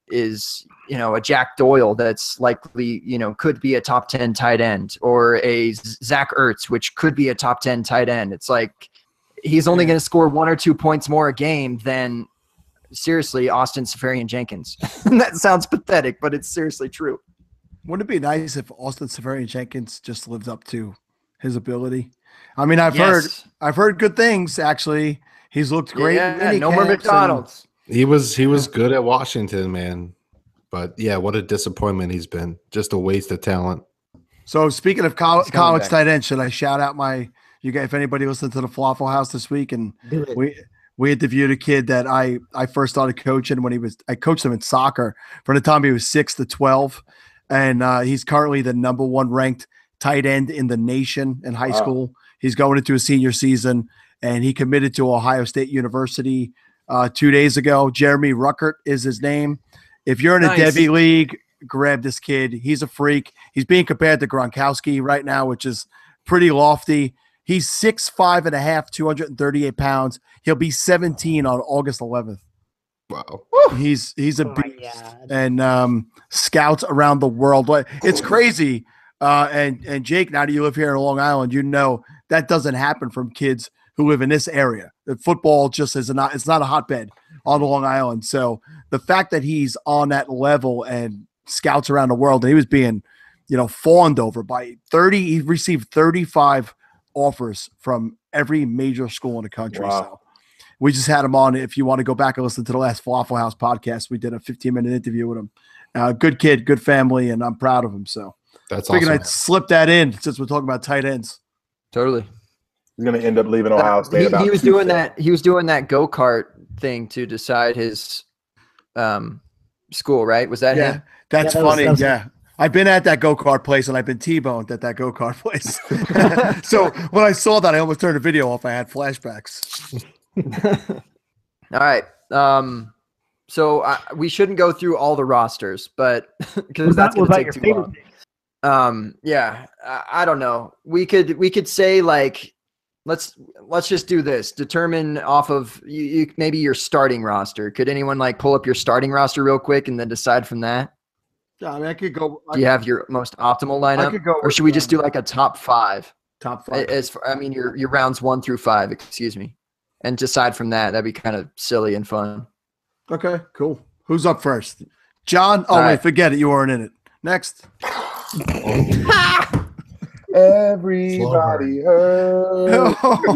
is, you know, a Jack Doyle that's likely, you know, could be a top ten tight end, or a Zach Ertz, which could be a top ten tight end. It's like he's only going to score one or two points more a game than, seriously, Austin Safarian Jenkins. That sounds pathetic, but it's seriously true. Wouldn't it be nice if Austin Safarian Jenkins just lived up to his ability? I mean, I've heard Yes. I've heard good things. Actually, he's looked great. in Yeah, mini no more camps and- McDonald's. He was he was good at Washington, man. But yeah, what a disappointment he's been. Just a waste of talent. So speaking of col- He's coming college back. tight end, should I shout out my you guys? If anybody listened to the Falafel House this week, and Do it. we we interviewed a kid that I I first started coaching when he was I coached him in soccer from the time he was six to twelve, and uh, he's currently the number one ranked tight end in the nation in high Wow. school. He's going into his senior season, and he committed to Ohio State University uh, two days ago. Jeremy Ruckert is his name. If you're in a Nice. Debbie league, grab this kid. He's a freak. He's being compared to Gronkowski right now, which is pretty lofty. He's six five and a half, two hundred thirty-eight pounds. He'll be seventeen on August eleventh. Wow. He's he's a Oh my beast, God. and um, scouts around the world. Like, it's crazy. Uh, and and Jake, now that you live here in Long Island, you know that doesn't happen from kids who live in this area. The football just is not. It's not a hotbed on Long Island. So the fact that he's on that level and scouts around the world, and he was being, you know, fawned over by thirty. He received thirty-five offers from every major school in the country. Wow. So we just had him on. If you want to go back and listen to the last Falafel House podcast, we did a fifteen minute interview with him. Uh, good kid, good family, and I'm proud of him. So That's figured awesome. I'd slip that in since we're talking about tight ends. Totally. He's going to end up leaving Ohio State. He, about he was two doing steps. that. He was doing that go kart thing to decide his um, school, right? Was that Yeah, him? that's Yeah, that was- funny. that was- yeah. I've been at that go-kart place and I've been T-boned at that go-kart place. So when I saw that, I almost turned the video off. I had flashbacks. All right. Um, so uh, we shouldn't go through all the rosters, but because that's What going about to your take too favorite long. pick? Um, yeah, I, I don't know. We could we could say like let's let's just do this. Determine off of you, you maybe your starting roster. Could anyone like pull up your starting roster real quick and then decide from that? Yeah, I mean, I could go. I Do you have your most optimal lineup, could go or with, should we just um, do like a top five? top five. As for, I mean, your your rounds one through five. Excuse me, and decide from that. That'd be kind of silly and fun. Okay, cool. Who's up first? John? Oh, All wait, right. forget it. You weren't in it. Next. Everybody heard.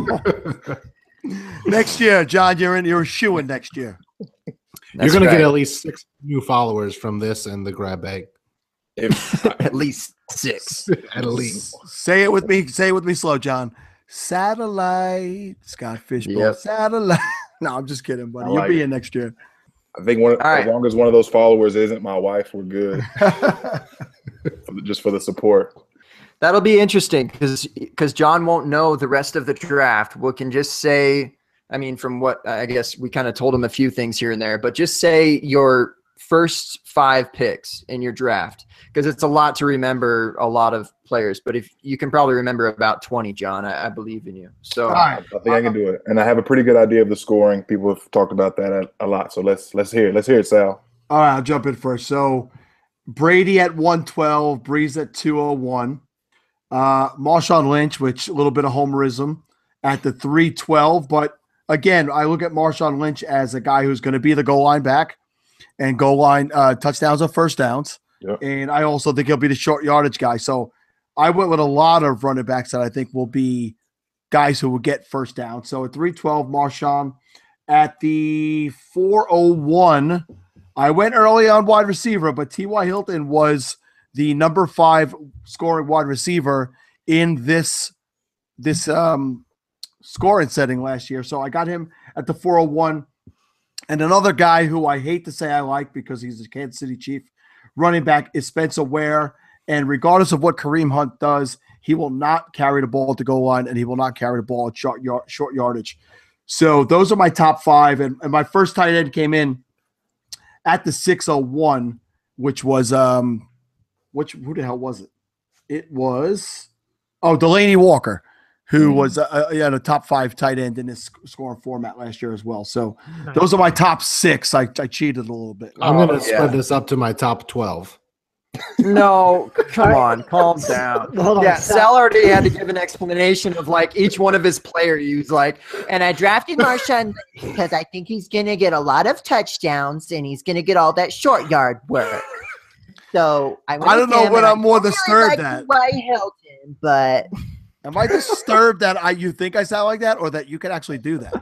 Next year, John, you're in. You're shooing next year. You're going to get at least six new followers from this and the grab bag. If, At least six. At least. Say it with me. Say it with me slow, John. Satellite. Scott Fishbowl. Yep. Satellite. No, I'm just kidding, buddy. I You'll like be it. in next year. I think one, All right. as long as one of those followers isn't my wife, we're good. Just for the support. That'll be interesting because because John won't know the rest of the draft. We can just say, I mean, from what I guess we kind of told him a few things here and there, but just say your first five picks in your draft because it's a lot to remember a lot of players. But if you can probably remember about twenty, John, I, I believe in you. So All right. I think I can do it, and I have a pretty good idea of the scoring. People have talked about that a, a lot, so let's let's hear it. Let's hear it, Sal. All right, I'll jump in first. So Brady at one twelve, Breeze at two oh one, uh, Marshawn Lynch, which a little bit of homerism at the three twelve. But again, I look at Marshawn Lynch as a guy who's going to be the goal line back and goal line uh, touchdowns or first downs. Yep. And I also think he'll be the short yardage guy. So I went with a lot of running backs that I think will be guys who will get first down. So at three twelve, Marshawn. At the four oh one, I went early on wide receiver, but T Y. Hilton was the number five scoring wide receiver in this this um, scoring setting last year. So I got him at the four oh one. And another guy who I hate to say I like because he's a Kansas City Chief running back is Spencer Ware. And regardless of what Kareem Hunt does, he will not carry the ball at the goal line and he will not carry the ball at short, yard, short yardage. So those are my top five. And, and my first tight end came in at the six oh one, which was um, which who the hell was it? It was oh Delaney Walker, who mm. was uh, yeah the top five tight end in this scoring format last year as well. So nice. Those are my top six. I, I cheated a little bit. I'm gonna oh, spread yeah. this up to my top twelve. No, come on, calm down. Hold on, yeah, stop. Sal already had to give an explanation of like each one of his players. He was like, and I drafted Marshawn because I think he's going to get a lot of touchdowns and he's going to get all that short yard work. So I, I don't know what I'm more disturbed really at. Like Hilton, but am I disturbed that I you think I sound like that, or that you can actually do that?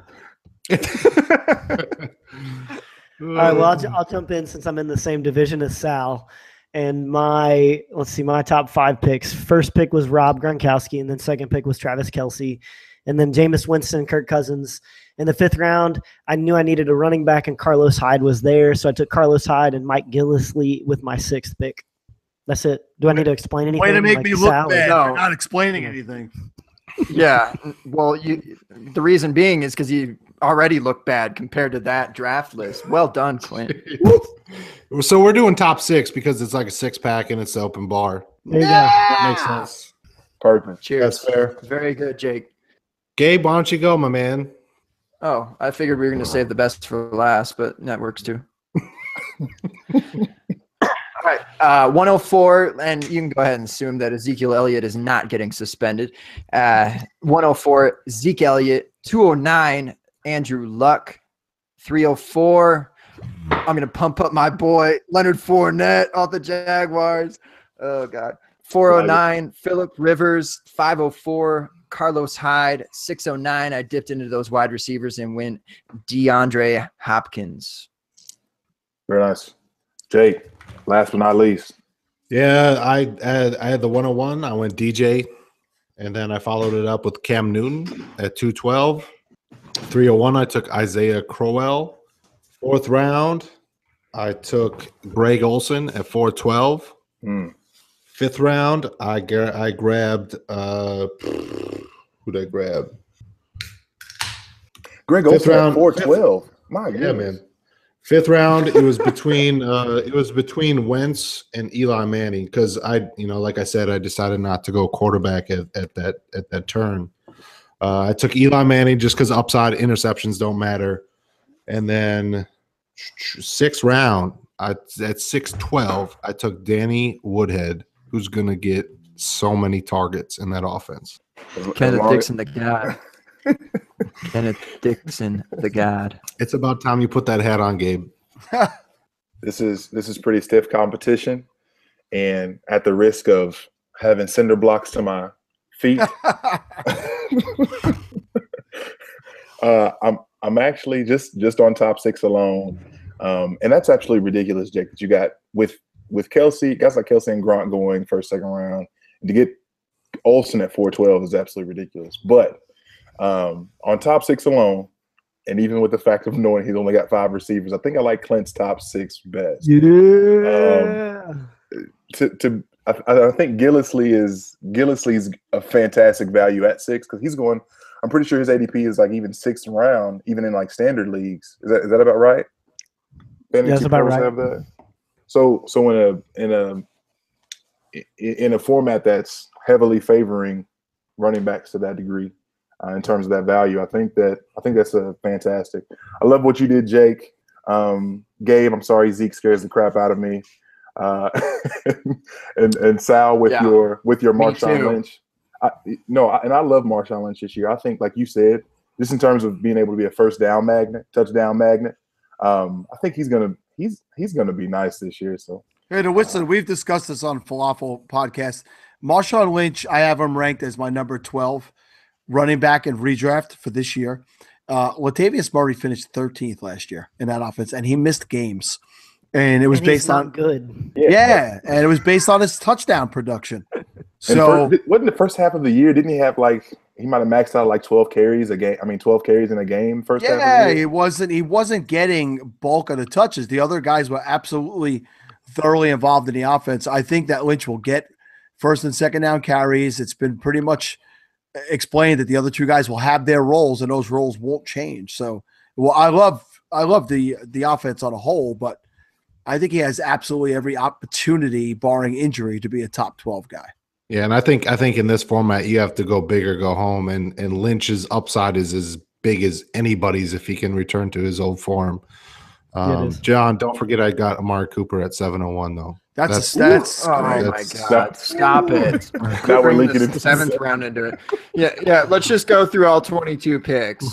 All right, well, I'll, I'll jump in since I'm in the same division as Sal. And my, let's see, my top five picks. First pick was Rob Gronkowski, and then second pick was Travis Kelce, and then Jameis Winston, Kirk Cousins. In the fifth round, I knew I needed a running back, and Carlos Hyde was there, so I took Carlos Hyde and Mike Gillislee with my sixth pick. That's it. Do I need to explain anything? Way to make like me look Sal? bad. No. You're not explaining anything. Yeah, well, you. The reason being is because you already look bad compared to that draft list. Well done, Clint. So we're doing top six because it's like a six pack and it's the open bar. There you Yeah. That makes sense. Perfect. Cheers. That's fair. Very good, Jake. Gabe, why don't you go, my man? Oh, I figured we were going to save the best for last, but that works too. All right, uh, one oh four, and you can go ahead and assume that Ezekiel Elliott is not getting suspended. Uh, one oh four, Zeke Elliott. two oh nine, Andrew Luck. three oh four, I'm going to pump up my boy, Leonard Fournette off the Jaguars. Oh, God. four oh nine, Phillip Rivers. five oh four, Carlos Hyde. six oh nine, I dipped into those wide receivers and went DeAndre Hopkins. Very nice. Jake, last but not least. Yeah, I had, I had the one oh one. I went D J, and then I followed it up with Cam Newton at two twelve. three oh one, I took Isaiah Crowell. Fourth round, I took Greg Olson at four twelve. Mm. Fifth round, I gra- I grabbed uh, who did I grab? Greg Fifth Olson round, at four twelve. My goodness. Yeah, man. Fifth round, it was between uh, it was between Wentz and Eli Manning because I, you know, like I said, I decided not to go quarterback at, at that at that turn. Uh, I took Eli Manning just because upside interceptions don't matter, and then sixth round, I at six twelve, I took Danny Woodhead, who's gonna get so many targets in that offense. Kenneth Dixon, the God. Kenneth Dixon, the God. It's about time you put that hat on, Gabe. This is this is pretty stiff competition, and at the risk of having cinder blocks to my feet. uh, I'm I'm actually just just on top six alone, um, and that's actually ridiculous, Jake. That you got with with Kelsey, guys like Kelsey and Grant going first, second round, and to get Olsen at four twelve is absolutely ridiculous. But um, on top six alone, and even with the fact of knowing he's only got five receivers, I think I like Clint's top six best. Yeah. Um, to to I, I think Gillisley is Gillisley's a fantastic value at six because he's going. I'm pretty sure his A D P is like even sixth round, even in like standard leagues. Is that is that about right? Yeah, that's about right. Have that? So so in a in a in a format that's heavily favoring running backs to that degree, uh, in terms of that value, I think that I think that's a fantastic. I love what you did, Jake. Um, Gabe, I'm sorry, Zeke scares the crap out of me. Uh, and and Sal with Yeah. your with your Me Marshawn too. Lynch. I, no, I, and I love Marshawn Lynch this year. I think, like you said, just in terms of being able to be a first down magnet, touchdown magnet, um, I think he's gonna he's he's gonna be nice this year. So Hey, to Whistler, we've discussed this on Falafel podcast. Marshawn Lynch, I have him ranked as my number twelve running back in redraft for this year. Uh, Latavius Murray finished thirteenth last year in that offense, and he missed games. And it was And he's based not on good. yeah, and it was based on his touchdown production. And So first, wasn't the first half of the year? Didn't he have like he might have maxed out like twelve carries a game? I mean, twelve carries in a game. First half. yeah, Of the he year? wasn't he wasn't getting bulk of the touches. The other guys were absolutely thoroughly involved in the offense. I think that Lynch will get first and second down carries. It's been pretty much explained that the other two guys will have their roles, and those roles won't change. So, well, I love I love the the offense on a whole, but I think he has absolutely every opportunity, barring injury, to be a top twelve guy. Yeah, and I think I think in this format you have to go big or go home, and and Lynch's upside is as big as anybody's if he can return to his old form. Yeah, it Um, is. John, don't forget I got Amari Cooper at seven oh one though. That's That's- that's, Oh my That's- God! that's- Stop it! Now we're Bring linking the it to seventh round into it. Yeah, yeah. Let's just go through all twenty-two picks.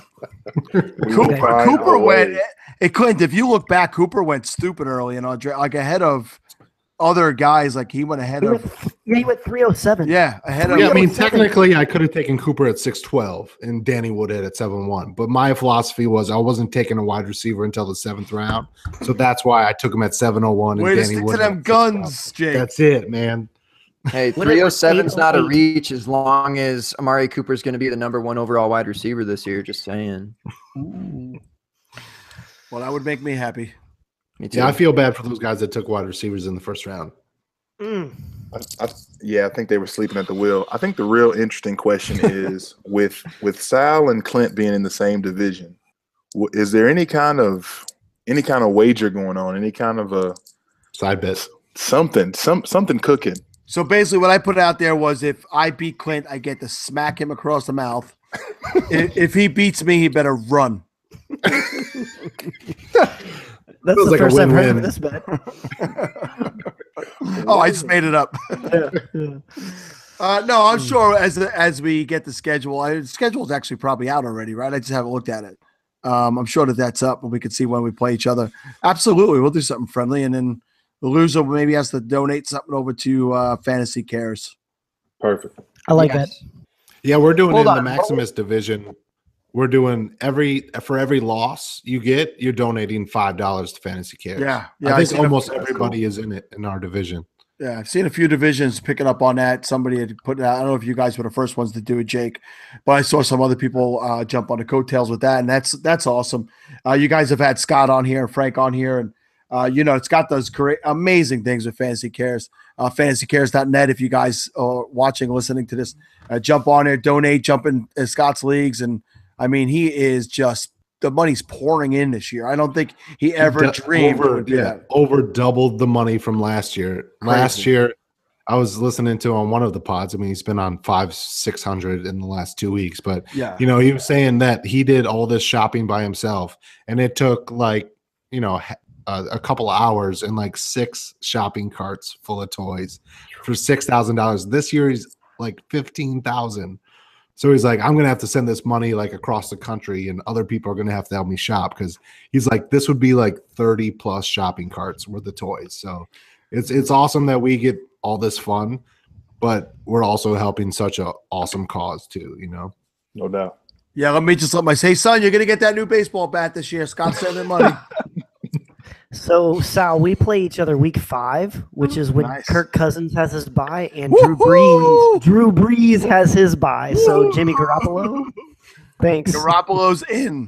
We will Cooper, find Cooper a went. way. Hey, Clint, if you look back, Cooper went stupid early in our draft, like ahead of other guys. Like he went ahead He of, went, yeah, he went three oh seven. yeah, ahead of. Yeah, I mean, seven. technically, I could have taken Cooper at six twelve and Danny Woodhead at seven one, but my philosophy was I wasn't taking a wide receiver until the seventh round, so that's why I took him at seven oh one. Way and to Danny stick to Woodhead them at six twelve. guns, Jake. That's it, man. Hey, What three if- oh seven's not a eight oh eight? reach as long as Amari Cooper's going to be the number one overall wide receiver this year. Just saying. Well, that would make me happy. Me too. Yeah, I feel bad for those guys that took wide receivers in the first round. Mm. I, I, yeah, I think they were sleeping at the wheel. I think the real interesting question is with with Sal and Clint being in the same division, w- is there any kind of any kind of wager going on? Any kind of a Side bets. something, some something cooking? So basically, what I put out there was if I beat Clint, I get to smack him across the mouth. if, if he beats me, he better run. That's Feels the like a first I've heard of win-win. this bet. Oh, I just made it up. Yeah, yeah. Uh, no, I'm sure as as we get the schedule, I, the schedule's actually probably out already, right? I just haven't looked at it. Um, I'm sure that that's up, and we can see when we play each other. Absolutely, we'll do something friendly, and then the loser maybe has to donate something over to uh, Fantasy Cares. Perfect. I like Yes. that. Yeah, we're doing Hold in on, the Maximus division. We're doing every for every loss you get, you're donating five dollars to Fantasy Cares. Yeah, yeah. I think seen a- almost that's everybody cool. is in it in our division. Yeah, I've seen a few divisions picking up on that. Somebody had put it out. I don't know if you guys were the first ones to do it, Jake, but I saw some other people uh, jump on the coattails with that, and that's that's awesome. Uh, you guys have had Scott on here and Frank on here, and uh, you know Scott does great, amazing things with Fantasy Cares. Uh, fantasy cares dot net. If you guys are watching, listening to this, uh, jump on there, donate, jump in uh, Scott's leagues, and I mean he is just the money's pouring in this year. I don't think he ever Du- dreamed it over, would do yeah, that. over doubled the money from last year. Last Crazy. year, I was listening to on one of the pods. I mean, he's been on five, six hundred in the last two weeks. But Yeah, you know, he was saying that he did all this shopping by himself, and it took like you know ha- uh, a couple hours and like six shopping carts full of toys for six thousand dollars. This year, he's like fifteen thousand. So he's like, I'm going to have to send this money like across the country, and other people are going to have to help me shop, because he's like, this would be like thirty plus shopping carts worth of toys. So it's it's awesome that we get all this fun. but we're also helping such a awesome cause too. You know. No doubt. Yeah, let me just let my say, son, you're gonna get that new baseball bat this year. Scott's sending money. So, Sal, we play each other week five, which is when Nice. Kirk Cousins has his bye and Drew Brees. Drew Brees has his bye. So, Jimmy Garoppolo. Thanks. Garoppolo's in.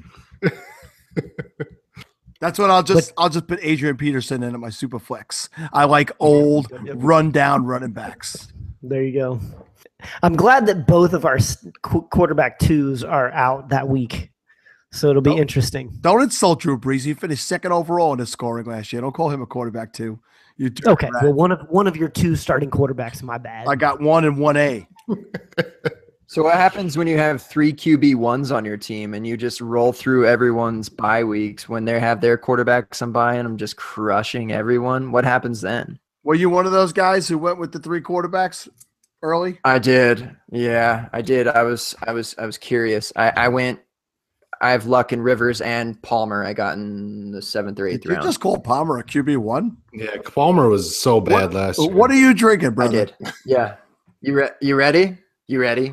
That's what I'll just I'll just put Adrian Peterson in at my super flex. I like old, run down running backs. There you go. I'm glad that both of our s- qu- quarterback twos are out that week. So it'll be Oh. interesting. Don't insult Drew Brees. He finished second overall in his scoring last year. Don't call him a quarterback too. You dirty Okay. rat. Well, one of one of your two starting quarterbacks, my bad. I got one and one A. So what happens when you have three Q B ones on your team and you just roll through everyone's bye weeks when they have their quarterbacks on bye and I'm just crushing everyone? What happens then? Were you one of those guys who went with the three quarterbacks early? I did. Yeah, I did. I was I was I was curious. I, I went I have Luck in Rivers and Palmer. I got in the seventh or eighth Did you round. just call Palmer a Q B one? Yeah, Palmer was so bad last year. What are you drinking, I brother? did. Yeah. You re- you ready? You ready?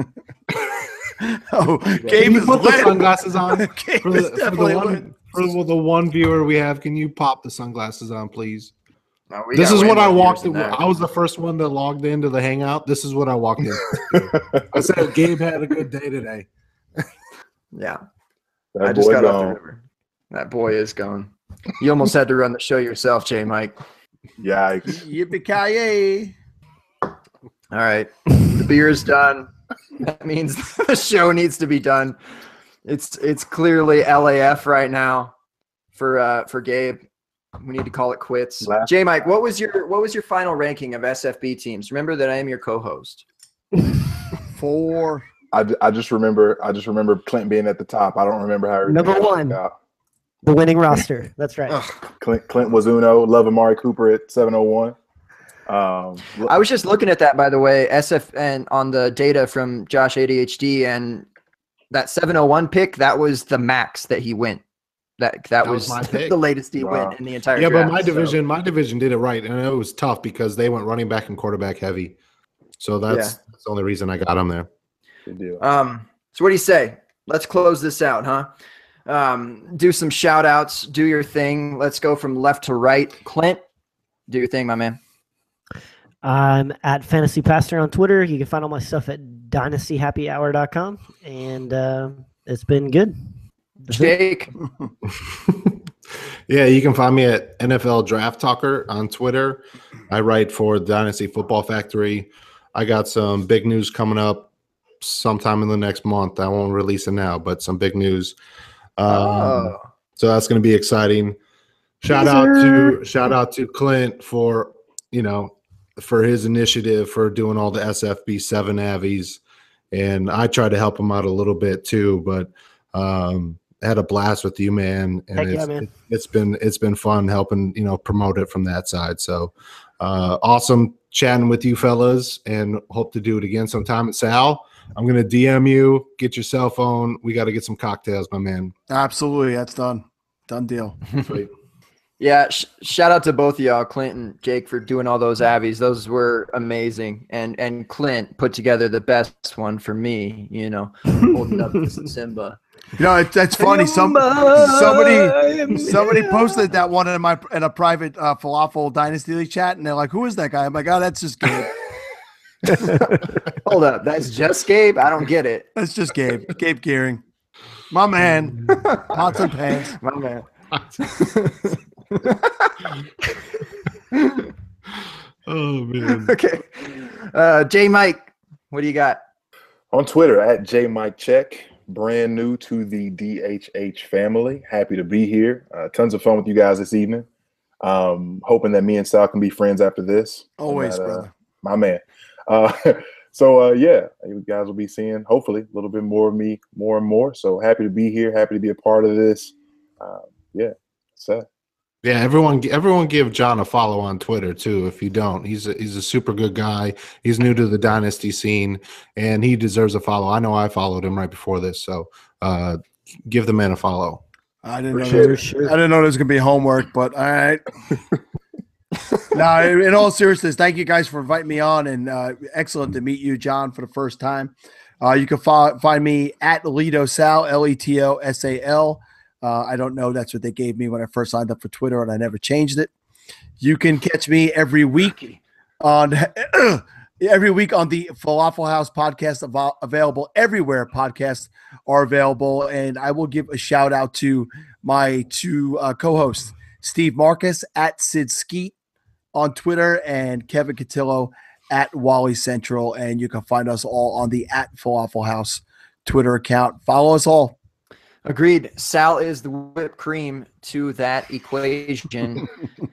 Oh, Can Gabe you is put the lit. sunglasses on Gabe for is the, for, definitely the lit. one, for the, the one viewer we have? Can you pop the sunglasses on, please? No, we This got is way what I more walked. viewers In, than that. I was the first one that logged into the Hangout. This is what I walked in. I said Gabe had a good day today. Yeah. That I just boy got off the gone. river. That boy is gone. You almost had to run the show yourself, J Mike. Yikes. Yippee-ki-yay. All right. The beer is done. That means the show needs to be done. It's it's clearly L A F right now for uh for Gabe. We need to call it quits. Last- J Mike, what was your what was your final ranking of S F B teams? Remember that I am your co-host. Four. I, ju- I just remember I just remember Clint being at the top. I don't remember how everything Number else one. shook out. The winning roster. That's right. Clint Clint was Uno. Love Amari Cooper at seven oh one. Um, I was just looking at that, by the way, S F and on the data from Josh A D H D, and that seven oh one pick, that was the max that he went. That that, That was was, my pick. the latest he Wow. went in the entire Yeah, draft. but my so- division, my division did it right, and it was tough because they went running back and quarterback heavy. So that's, Yeah. that's the only reason I got them there. good deal. Um, so what do you say? Let's close this out, huh? Um, do some shout outs, do your thing. Let's go from left to right. Clint, do your thing, my man. I'm at Fantasy Pastor on Twitter. You can find all my stuff at dynasty happy hour dot com. And uh, it's been good. That's it. Jake, Yeah, you can find me at N F L Draft Talker on Twitter. I write for Dynasty Football Factory. I got some big news coming up sometime in the next month. I won't release it now, but some big news. Um, oh, So that's going to be exciting. Shout out to shout out to Clint for you know for his initiative for doing all the S F B seven Avies, and I tried to help him out a little bit too. But um, I had a blast with you, man, and Heck yeah, it's, man. it's been it's been fun helping you know promote it from that side. So uh, awesome chatting with you fellas, and hope to do it again sometime. Sal, I'm gonna D M you. Get your cell phone. We got to get some cocktails, my man. Absolutely. That's done. Done deal. Sweet. yeah. Sh- shout out to both of y'all, Clint and Jake, for doing all those Abbeys. Those were amazing. And and Clint put together the best one for me, you know, holding up to Simba. You know, it, that's funny. Some somebody somebody posted that one in my in a private uh, falafel dynasty league chat, and they're like, "Who is that guy?" I'm like, "Oh, that's just Gabe. Hold up. That's just Gabe? I don't get it. That's just Gabe. Gabe Gearing, my man. Pots and pans. My man. Oh man. Okay. Uh, J Mike, what do you got? On Twitter at J Mike Check, brand new to the D H H family. Happy to be here. Uh, tons of fun with you guys this evening. Um, hoping that me and Sal can be friends after this. Always, And that, uh, brother. my man. Uh, so uh, yeah, you guys will be seeing hopefully a little bit more of me, more and more. So happy to be here. Happy to be a part of this. Uh, yeah, so Yeah, everyone, everyone, give John a follow on Twitter too. If you don't, he's a, he's a super good guy. He's new to the dynasty scene, and he deserves a follow. I know I followed him right before this, so uh, give the man a follow. I didn't know. Appreciate There, it. Sure. I didn't know there was gonna be homework, but all right. No, in in all seriousness, thank you guys for inviting me on, and uh, excellent to meet you, John, for the first time. Uh, you can fo- find me at Leto Sal, L E T O S A L. Uh, I don't know. That's what they gave me when I first signed up for Twitter, and I never changed it. You can catch me every week on every week on the Falafel House podcast, av- available everywhere podcasts are available. And I will give a shout out to my two uh, co-hosts, Steve Marcus at Sid Skeet on Twitter, and Kevin Cotillo at Wally Central. And you can find us all on the at Falafel House Twitter account. Follow us all. Agreed. Sal is the whipped cream to that equation.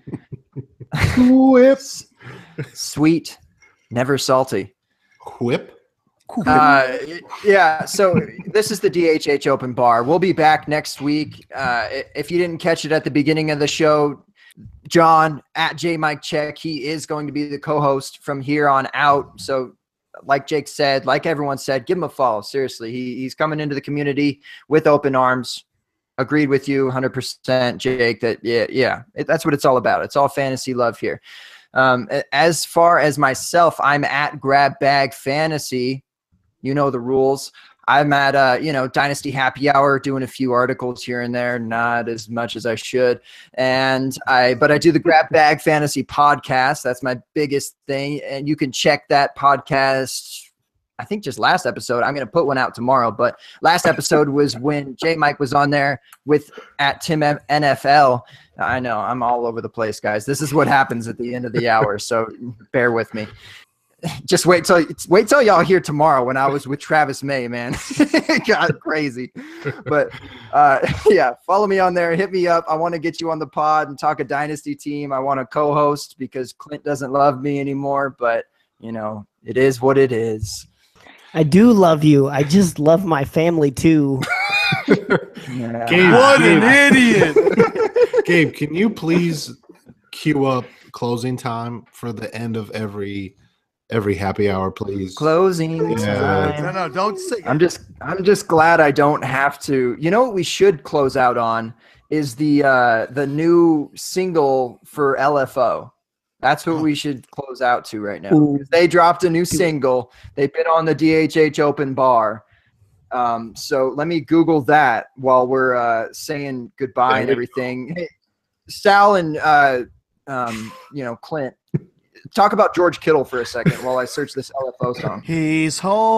Whips. Sweet, never salty. Whip. Uh, yeah, so this is the D H H Open Bar. We'll be back next week. Uh, if you didn't catch it at the beginning of the show, John at J Mike Check, he is going to be the co-host from here on out. So like Jake said, like everyone said, give him a follow. Seriously, he, he's coming into the community with open arms. Agreed with you one hundred percent, Jake, that, yeah, yeah, it, that's what it's all about. It's all fantasy love here. Um, as far as myself, I'm at Grab Bag Fantasy. You know the rules. I'm at, uh, you know, Dynasty Happy Hour, doing a few articles here and there, not as much as I should. And I, but I do the Grab Bag Fantasy podcast. That's my biggest thing. And you can check that podcast. I think just last episode, I'm going to put one out tomorrow, but last episode was when J Mike was on there with at Tim N F L. I know I'm all over the place, guys. This is what happens at the end of the hour. So bear with me. Just wait till wait till y'all hear tomorrow when I was with Travis May, man. It got crazy. But uh, yeah, follow me on there. Hit me up. I want to get you on the pod and talk a dynasty team. I want to co-host because Clint doesn't love me anymore. But you know, it is what it is. I do love you. I just love my family too. Yeah. Gabe, What Gabe, an idiot. Gabe, can you please queue up closing time for the end of every every happy hour, please? Closing Yeah. time. No, no, don't say I'm just I'm just glad I don't have to. You know what we should close out on is the uh the new single for L F O. That's what we should close out to right now. Ooh. They dropped a new single. They've been on the D H H Open Bar. Um, so let me Google that while we're uh, saying goodbye and everything. Hey, Sal and uh, um, you know Clint, talk about George Kittle for a second while I search this L F O song. He's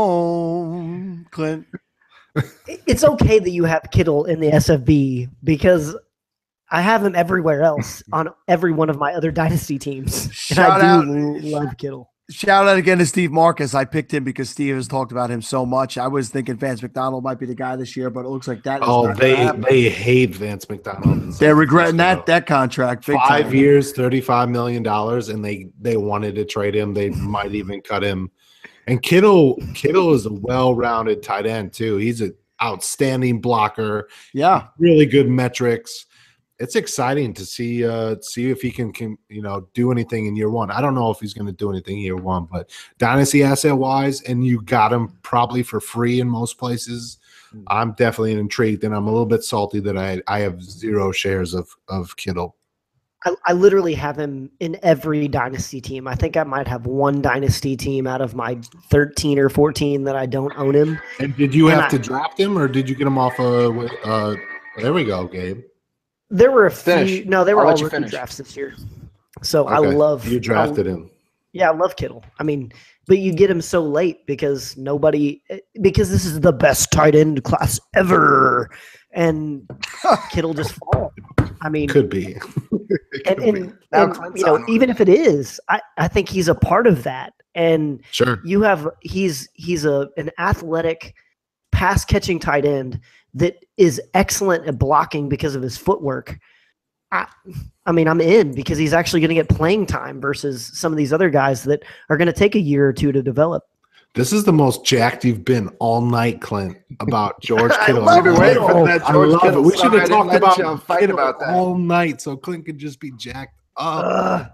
home, Clint. It's okay that you have Kittle in the S F B because I have him everywhere else on every one of my other dynasty teams. And Shout I out. do love Kittle. Shout out again to Steve Marcus. I picked him because Steve has talked about him so much. I was thinking Vance McDonald might be the guy this year, but it looks like that is Oh, not they gonna happen. they hate Vance McDonald. They're regretting that that contract. Big Five time. years, thirty-five million dollars, and they they wanted to trade him. They might even cut him. And Kittle Kittle is a well-rounded tight end too. He's an outstanding blocker. Yeah. Really good metrics. It's exciting to see uh see if he can, can you know do anything in year one. I don't know if he's going to do anything in year one, but dynasty asset wise, and you got him probably for free in most places. I'm definitely intrigued, and I'm a little bit salty that I I have zero shares of of Kittle. I, I literally have him in every dynasty team. I think I might have one dynasty team out of my thirteen or fourteen that I don't own him. And did you And have I- to draft him, or did you get him off uh, with, uh there we go, Gabe. There were a few. Finish. No, they were I'll all let you rookie finish. drafts this year. So I Okay. love You drafted I- him. Yeah, I love Kittle. I mean, but you get him so late because nobody because this is the best tight end class ever, and Kittle just fall. I mean, Could be. and, and, Now and, Clint's you know, on. even if it is, I, I think he's a part of that. And Sure. you have he's he's a an athletic pass catching tight end that is excellent at blocking because of his footwork. I, I mean, I'm in because he's actually going to get playing time versus some of these other guys that are going to take a year or two to develop. This is the most jacked you've been all night, Clint, about George I Kittle. love I it. love For that I George love Kittle it. We song. should I have didn't talked let about y'all fight Kittle about that. all night so Clint could just be jacked up. Ugh.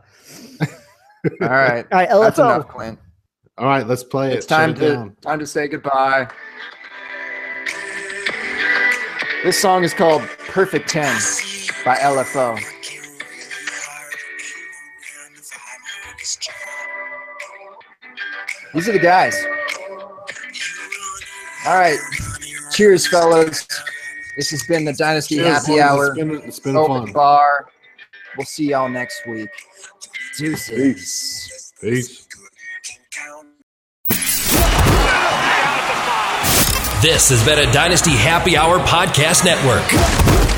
All right, All right, L that's F O. enough, Clint. All right, let's play it. It's time Shut it to down. time to say goodbye. This song is called "Perfect ten" by L F O. These are the guys. All right. Cheers, fellas. This has been the Dynasty Cheers, Happy boys. Hour. It's been, it's been Open fun. bar. We'll see y'all next week. Deuces. Peace. Peace. This has been a Dynasty Happy Hour Podcast Network.